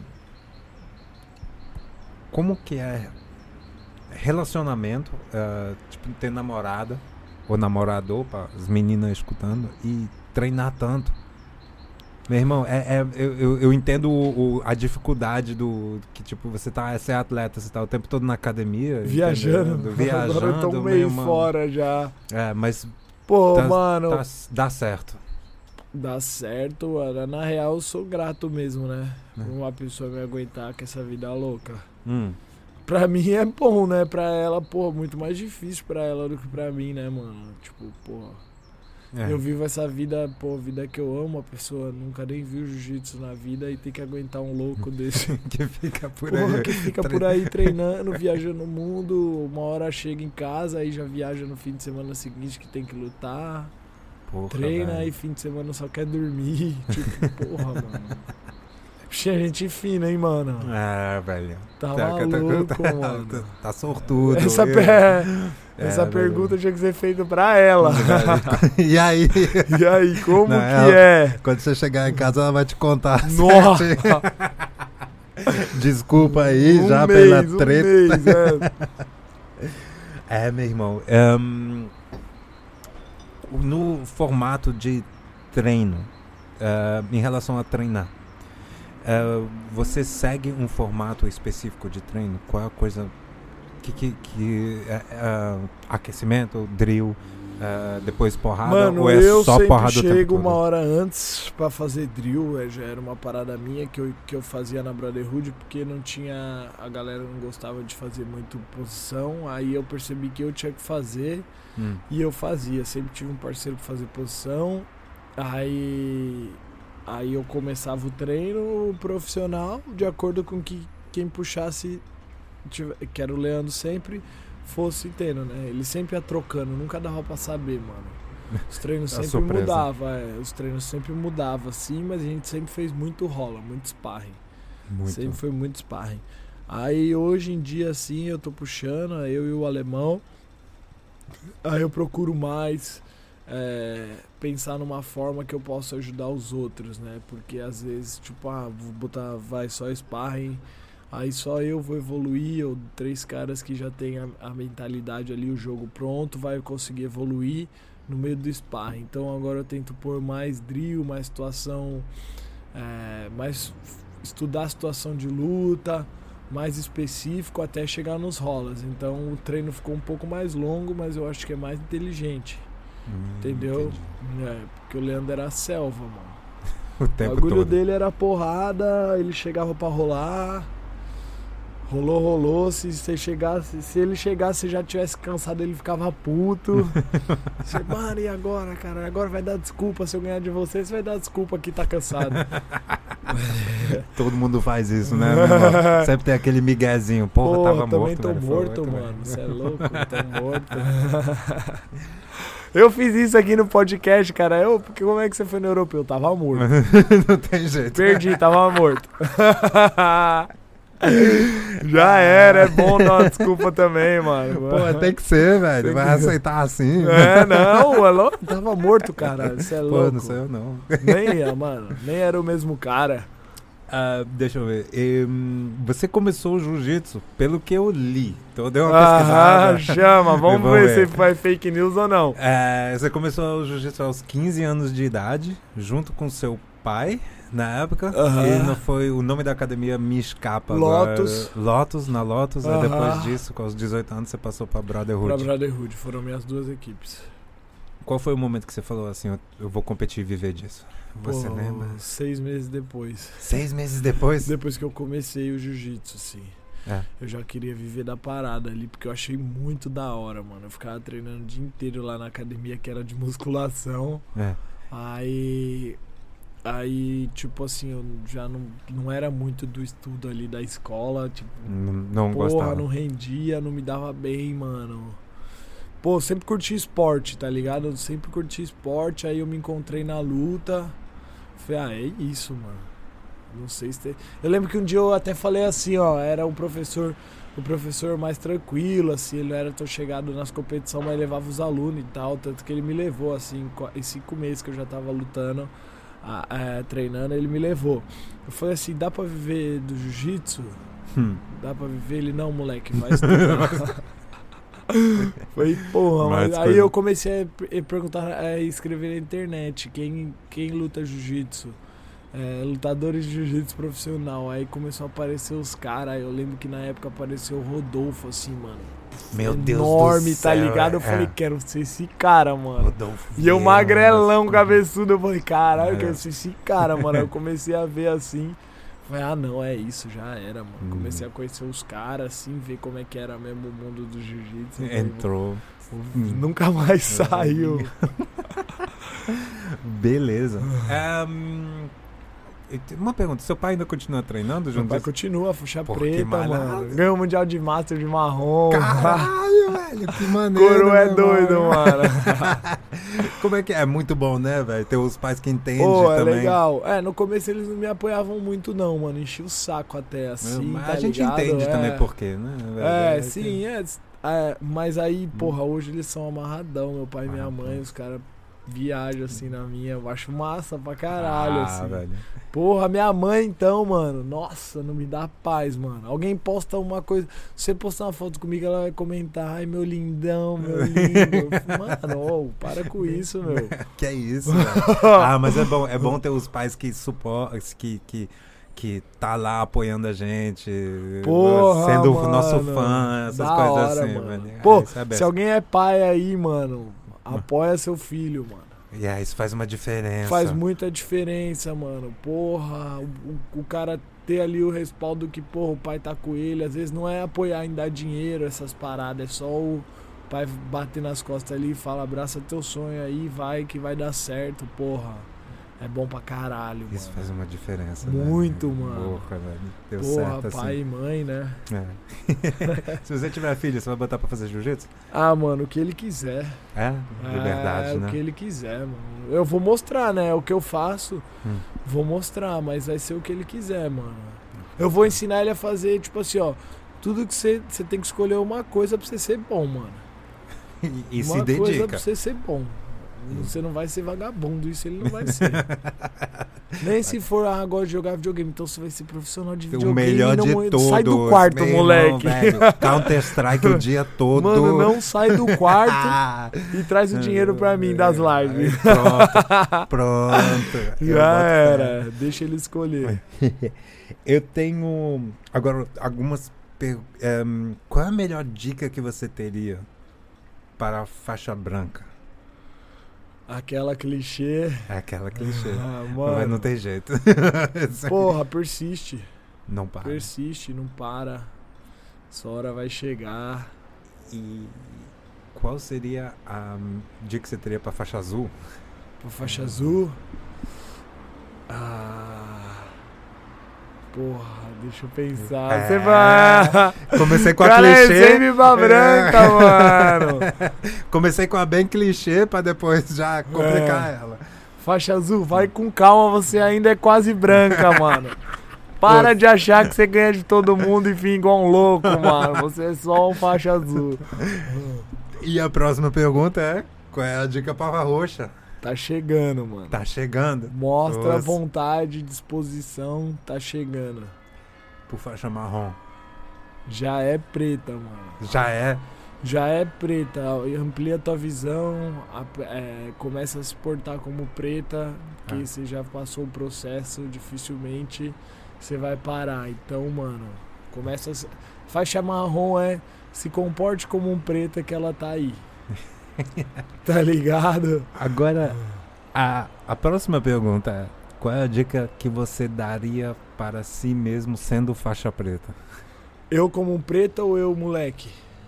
como que é relacionamento, uh, tipo, ter namorada ou namorador, para as meninas escutando, e treinar tanto? Meu irmão, é, é, eu, eu, eu entendo o, o, a dificuldade do que, tipo, você tá, você é atleta, você tá o tempo todo na academia. Viajando. Viajando. Agora eu tô meio fora já. É, mas... Pô, tá, mano... Tá, dá certo. Dá certo, na real eu sou grato mesmo, né? É. Por uma pessoa me aguentar com essa vida louca. Hum. Pra mim é bom, né? Pra ela, pô, muito mais difícil pra ela do que pra mim, né, mano? Tipo, pô... É. Eu vivo essa vida, pô, vida que eu amo, a pessoa nunca nem viu jiu-jitsu na vida e tem que aguentar um louco desse. que fica por Porra, aí. que fica por aí treinando, viajando o mundo, uma hora chega em casa, aí já viaja no fim de semana seguinte que tem que lutar. Porra, treina, aí fim de semana só quer dormir. Tipo, porra, mano. Tinha gente fina, hein, mano? É, velho. Tá, tá maluco, tá, mano. Tá, tá sortudo. Essa, pé, essa é, pergunta velho. Tinha que ser feita pra ela. E aí? E aí, como Não, que ela, é? Quando você chegar em casa, ela vai te contar. Nossa! Desculpa aí um já mês, pela um treta. Mês, é. é, meu irmão. Um, no formato de treino, uh, em relação a treinar, Uh, você segue um formato específico de treino? Qual é a coisa que, que, que uh, uh, aquecimento, drill, uh, depois porrada? Mano, ou é eu só sempre porrada chego o tempo uma todo? hora antes pra fazer drill. É, já era uma parada minha que eu, que eu fazia na Brotherhood, porque não tinha, a galera não gostava de fazer muito posição. Aí eu percebi que eu tinha que fazer hum. e eu fazia. Sempre tive um parceiro pra fazer posição. Aí... Aí eu começava o treino profissional de acordo com que quem puxasse tive, que era o Leandro, sempre fosse tendo, né? Ele sempre ia trocando, nunca dava pra saber, mano. Os treinos sempre mudavam, é, os treinos sempre mudavam, assim, mas a gente sempre fez muito rola, muito sparring. Muito. Sempre foi muito sparring. Aí hoje em dia, assim, eu tô puxando, eu e o alemão, aí eu procuro mais é, pensar numa forma que eu possa ajudar os outros, né? Porque às vezes, tipo, ah, vou botar, vai só sparring, aí só eu vou evoluir, ou três caras que já tem a, a mentalidade ali, o jogo pronto, vai conseguir evoluir no meio do sparring. Então agora eu tento pôr mais drill, mais situação, é, mais estudar a situação de luta, mais específico até chegar nos rolas. Então o treino ficou um pouco mais longo, mas eu acho que é mais inteligente. Hum, entendeu? É, porque o Leandro era a selva, mano. O tempo o bagulho todo. dele era porrada, ele chegava pra rolar. Rolou, rolou. Se você chegasse, se ele chegasse e já tivesse cansado, ele ficava puto. Você, mano, e agora, cara? Agora vai dar desculpa. Se eu ganhar de você, você vai dar desculpa que tá cansado. Todo mundo faz isso, né? Sempre tem aquele miguezinho. Porra, Porra tava também morto. Tô velho. morto, Foi, mano. Você é louco? Tô morto. Eu fiz isso aqui no podcast, cara. Eu, porque como é que você foi no europeu? Eu tava morto. Não tem jeito. Perdi, tava morto. Já era, é bom dar uma desculpa também, mano. Pô, tem que ser, velho. Tem Vai que... aceitar assim. É, não, mano. Tava morto, cara. Você é louco. Pô, não sei eu não. Nem, mano, nem era o mesmo cara. Uh, deixa eu ver. Um, você começou o jiu-jitsu, pelo que eu li. Então deu uma ah, pesquisada. Chama, vamos, vamos ver, ver se foi fake news ou não. Uh, você começou o jiu-jitsu aos quinze anos de idade, junto com seu pai, na época. Uh-huh. E não foi, o nome da academia me escapa Lotus. agora. Lotus, na Lotus. Uh-huh. Aí depois disso, com os dezoito anos, você passou pra Brotherhood. Pra Brotherhood, foram minhas duas equipes. Qual foi o momento que você falou assim, eu, eu vou competir e viver disso? Você Pô, lembra? Seis meses depois. Seis meses depois? Depois que eu comecei o jiu-jitsu, sim. É. Eu já queria viver da parada ali, porque eu achei muito da hora, mano. Eu ficava treinando o dia inteiro lá na academia, que era de musculação. É. Aí, aí, tipo assim, eu já não, não era muito do estudo ali da escola. Tipo, não, não porra, gostava. não rendia, não me dava bem, mano. Pô, eu sempre curti esporte, tá ligado? Eu sempre curti esporte, aí eu me encontrei na luta. Falei, ah, é isso, mano. Não sei se tem... Eu lembro que um dia eu até falei assim, ó, era um professor, o professor mais tranquilo, assim, ele não era tão chegado nas competições, mas levava os alunos e tal, tanto que ele me levou, assim, em cinco meses que eu já tava lutando, a, a, treinando, ele me levou. Eu falei assim, dá pra viver do jiu-jitsu? Hum. Dá pra viver? Ele, não, moleque, vai estudar. Foi, porra, mas mas aí coisa... eu comecei a perguntar, a escrever na internet quem, quem luta jiu-jitsu, é, lutadores de jiu-jitsu profissional. Aí começou a aparecer os caras. Eu lembro que na época apareceu o Rodolfo, assim, mano. Meu Deus enorme, do tá céu, ligado? Eu é. falei, quero ser esse cara, mano. Rodolfo e eu Vieira, magrelão, mas... cabeçudo. Eu falei, caralho, eu quero é. ser esse cara, mano. Eu comecei a ver assim. Falei, ah, não, é isso, já era, mano. Hum. Comecei a conhecer os caras, assim, ver como é que era mesmo o mundo do jiu-jitsu. Entrou. Falei, hum. Nunca mais saiu. Beleza. um, uma pergunta, seu pai ainda continua treinando? Meu pai continua, faixa Pô, preta, mano. Ganhou o Mundial de Master de marrom. Caralho, velho, que maneiro. Coro é doido, mano. Como é que é? É muito bom, né, velho? Ter os pais que entendem Pô, é também. legal. É, no começo eles não me apoiavam muito, não, mano. Enchi o saco até, assim, Mas tá a gente ligado? entende é. também por quê, né? É, é sim, que... é, é. Mas aí, porra, hoje eles são amarradão. Meu pai e minha ah, mãe, os caras viajam, assim, na minha. Eu acho massa pra caralho, ah, assim. Velho. Porra, minha mãe, então, mano. Nossa, não me dá paz, mano. Alguém posta uma coisa. Se você postar uma foto comigo, ela vai comentar. Ai, meu lindão, meu lindo. Mano, oh, para com isso, meu. Que é isso, velho. Ah, mas é bom, é bom ter os pais que suportam, que, que, que tá lá apoiando a gente. Porra, sendo mano, nosso fã, essas da coisas hora, assim, mano. velho. Pô, é se alguém é pai aí, mano, apoia seu filho, mano. E yeah, isso faz uma diferença. Faz muita diferença, mano. Porra, o, o cara ter ali o respaldo que, porra, o pai tá com ele. Às vezes não é apoiar em dar dinheiro, essas paradas. É só o pai bater nas costas ali e falar, abraça teu sonho aí, vai que vai dar certo, porra. é bom pra caralho, Isso mano. faz uma diferença, Muito, né? mano. Porra, velho. Deu Porra, certo, pai assim. e mãe, né? É. Se você tiver filho, você vai botar pra fazer jiu-jitsu? Ah, mano, o que ele quiser. É? Liberdade, é, né? o que ele quiser, mano. Eu vou mostrar, né? O que eu faço, Hum. vou mostrar, mas vai ser o que ele quiser, mano. Eu vou ensinar ele a fazer, tipo assim, ó. Tudo que você, você tem que escolher uma coisa pra você ser bom, mano. E, e uma se coisa dedica. pra você ser bom. Você não vai ser vagabundo, isso ele não vai ser. Nem se for, ah, gosto de jogar videogame, então você vai ser profissional de videogame. O melhor de não, todos. Sai do quarto, Meu moleque. irmão, Counter-Strike o dia todo. Mano, não sai do quarto e traz o dinheiro pra mim das lives. Pronto, pronto. Eu Já boto era, deixa ele escolher. Eu tenho agora algumas per... um, qual é a melhor dica que você teria para a faixa branca? Aquela clichê. É aquela clichê. Ah, Mas não mano. tem jeito. Porra, persiste. Não para. Persiste, não para. Sua hora vai chegar. E qual seria a um, dica que você teria para a faixa azul? Pra faixa azul. Ah. Porra, deixa eu pensar. É. Você vai. Comecei com a Cara, é clichê. sempre pra branca, É. mano. Comecei com a bem clichê pra depois já complicar É. ela. Faixa azul, vai com calma, você ainda é quase branca, mano. Para Pô. de achar que você ganha de todo mundo e fica igual um louco, mano. Você é só um faixa azul. E a próxima pergunta é: qual é a dica pra roxa? Tá chegando, mano. Tá chegando? Mostra Nossa. vontade, disposição, tá chegando. Por faixa marrom. Já é preta, mano. Já é? Já é preta. Amplia tua visão, a- é, começa a se portar como preta, que Ah. você já passou o processo, dificilmente você vai parar. Então, mano, começa a... se- Faixa marrom é se comporte como um preta que ela tá aí. Tá ligado? Agora, a, a próxima pergunta é: qual é a dica que você daria para si mesmo sendo faixa preta? Eu como um preta ou eu moleque?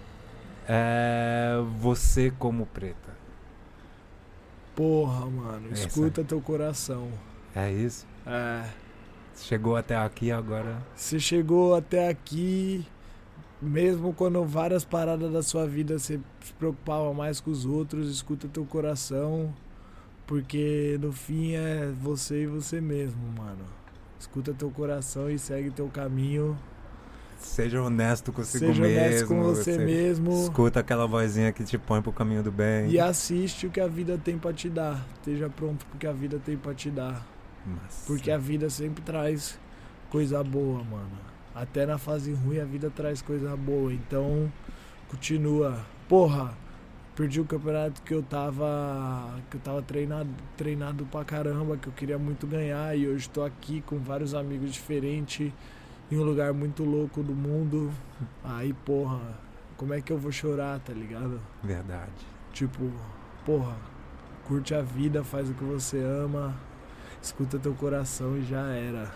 É você como preta. Porra, mano, Essa. escuta teu coração. É isso? É, Chegou até aqui agora. você chegou até aqui, mesmo quando várias paradas da sua vida você se preocupava mais com os outros, escuta teu coração, porque no fim é você e você mesmo, mano. Escuta teu coração e segue teu caminho. Seja honesto consigo Seja mesmo. honesto com você mesmo. Escuta aquela vozinha que te põe pro caminho do bem. E assiste o que a vida tem pra te dar. Esteja pronto pro que a vida tem pra te dar. Nossa. Porque a vida sempre traz coisa boa, mano. Até na fase ruim a vida traz coisa boa. Então, continua. Porra, perdi o campeonato que eu tava. Que eu tava treinado, treinado pra caramba, que eu queria muito ganhar. E hoje tô aqui com vários amigos diferentes, em um lugar muito louco do mundo. Aí, porra, como é que eu vou chorar, tá ligado? Verdade. Tipo, porra, curte a vida, faz o que você ama, escuta teu coração e já era.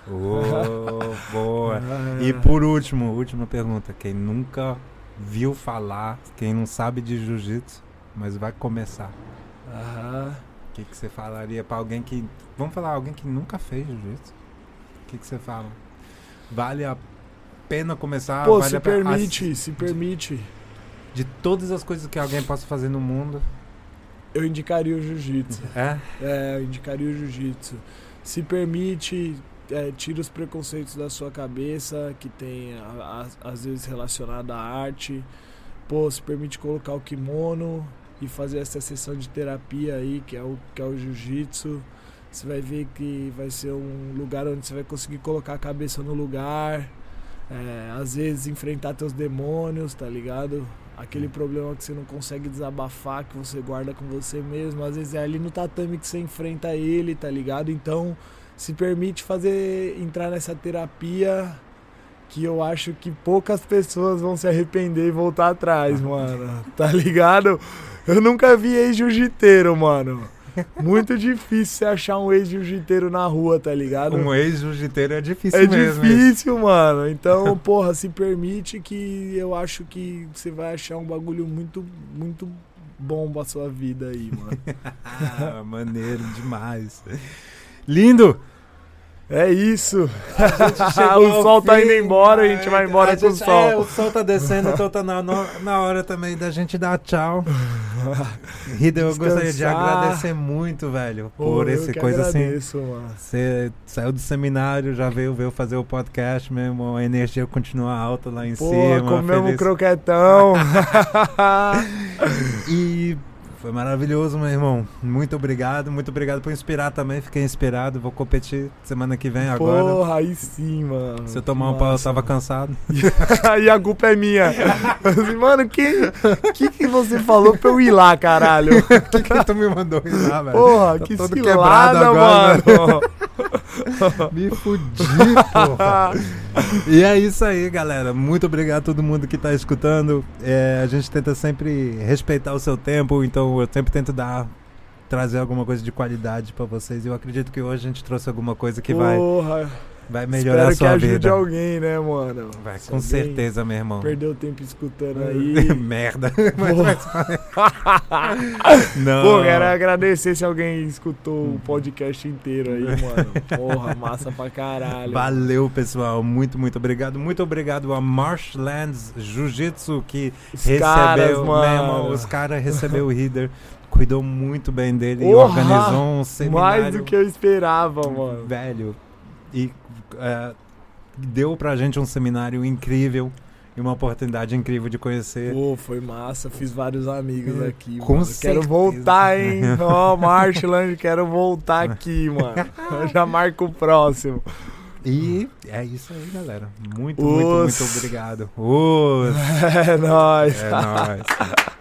Oh, boa. Ah, E por último, última pergunta. Quem nunca viu falar, quem não sabe de jiu-jitsu, mas vai começar. Aham. O que, que você falaria pra alguém que... Vamos falar, alguém que nunca fez jiu-jitsu. O que, que você fala? Vale a pena começar? Pô, vale se a pena- permite, se permite. De todas as coisas que alguém possa fazer no mundo. Eu indicaria o jiu-jitsu. É? É, eu indicaria o jiu-jitsu. Se permite, é, tira os preconceitos da sua cabeça, que tem a- a- às vezes relacionado à arte. Pô, se permite colocar o kimono e fazer essa sessão de terapia aí, que é o, que é o jiu-jitsu. Você vai ver que vai ser um lugar onde você vai conseguir colocar a cabeça no lugar. É, às vezes enfrentar teus demônios, tá ligado? Aquele problema que você não consegue desabafar, que você guarda com você mesmo. Às vezes é ali no tatame que você enfrenta ele, tá ligado? Então, se permite fazer, entrar nessa terapia, que eu acho que poucas pessoas vão se arrepender e voltar atrás, mano. Tá ligado? Eu nunca vi ex-jiu-jiteiro, mano. Muito difícil você achar um ex-jiu-jiteiro na rua, tá ligado? Um ex-jiu-jiteiro é difícil É mesmo. difícil, mano. Então, porra, se permite, que eu acho que você vai achar um bagulho muito, muito bom pra sua vida aí, mano. Ah, maneiro demais. Lindo! É isso. Chegou O sol tá fim, indo embora, a gente vai embora a com o gente- sol. É, o sol tá descendo, então tá na, na hora também da gente dar tchau. Rida, eu gostaria de Descansar. agradecer muito, velho, Pô, por eu esse que coisa assim. agradeço, mano. Você saiu do seminário, já veio, veio fazer o podcast mesmo, a energia continua alta lá em Pô, cima. comemos um feliz. croquetão. E foi maravilhoso, meu irmão. Muito obrigado, muito obrigado por inspirar também. Fiquei inspirado, vou competir semana que vem agora. Porra, aí sim, mano. Se eu tomar Que um pau, eu massa, tava mano. cansado. E a culpa é minha. Eu assim, mano, o que, que que você falou pra eu ir lá, caralho? O que, que tu me mandou ir lá, velho? Porra, Tá que todo cilada, quebrado agora, mano. Me fudi, porra. E é isso aí, galera. Muito obrigado a todo mundo que tá escutando. É, a gente tenta sempre respeitar o seu tempo, então eu sempre tento dar, trazer alguma coisa de qualidade pra vocês. Eu acredito que hoje a gente trouxe alguma coisa que vai, Porra. vai melhorar Espero a que sua ajude vida. alguém, né, mano? Vai, Se com alguém certeza, meu irmão. Perdeu tempo escutando aí. Merda. Porra. Não. Pô, quero agradecer se alguém escutou o podcast inteiro aí, mano. Porra, massa pra caralho. Valeu, pessoal. Muito, muito obrigado. Muito obrigado a Marshlands Jiu-Jitsu que Os recebeu, caras, meu mano. irmão, os caras recebeu o Reader, cuidou muito bem dele e Porra, organizou um seminário. Mais do que eu esperava, mano. Velho. E é, deu pra gente um seminário incrível e uma oportunidade incrível de conhecer. Pô, foi massa. Fiz vários amigos aqui, Com mano. certeza. Quero voltar, hein? Ó, oh, Marshland, quero voltar aqui, mano. Eu já marco o próximo. E é isso aí, galera. Muito, Os... muito, muito obrigado. Os... É nóis. É nóis.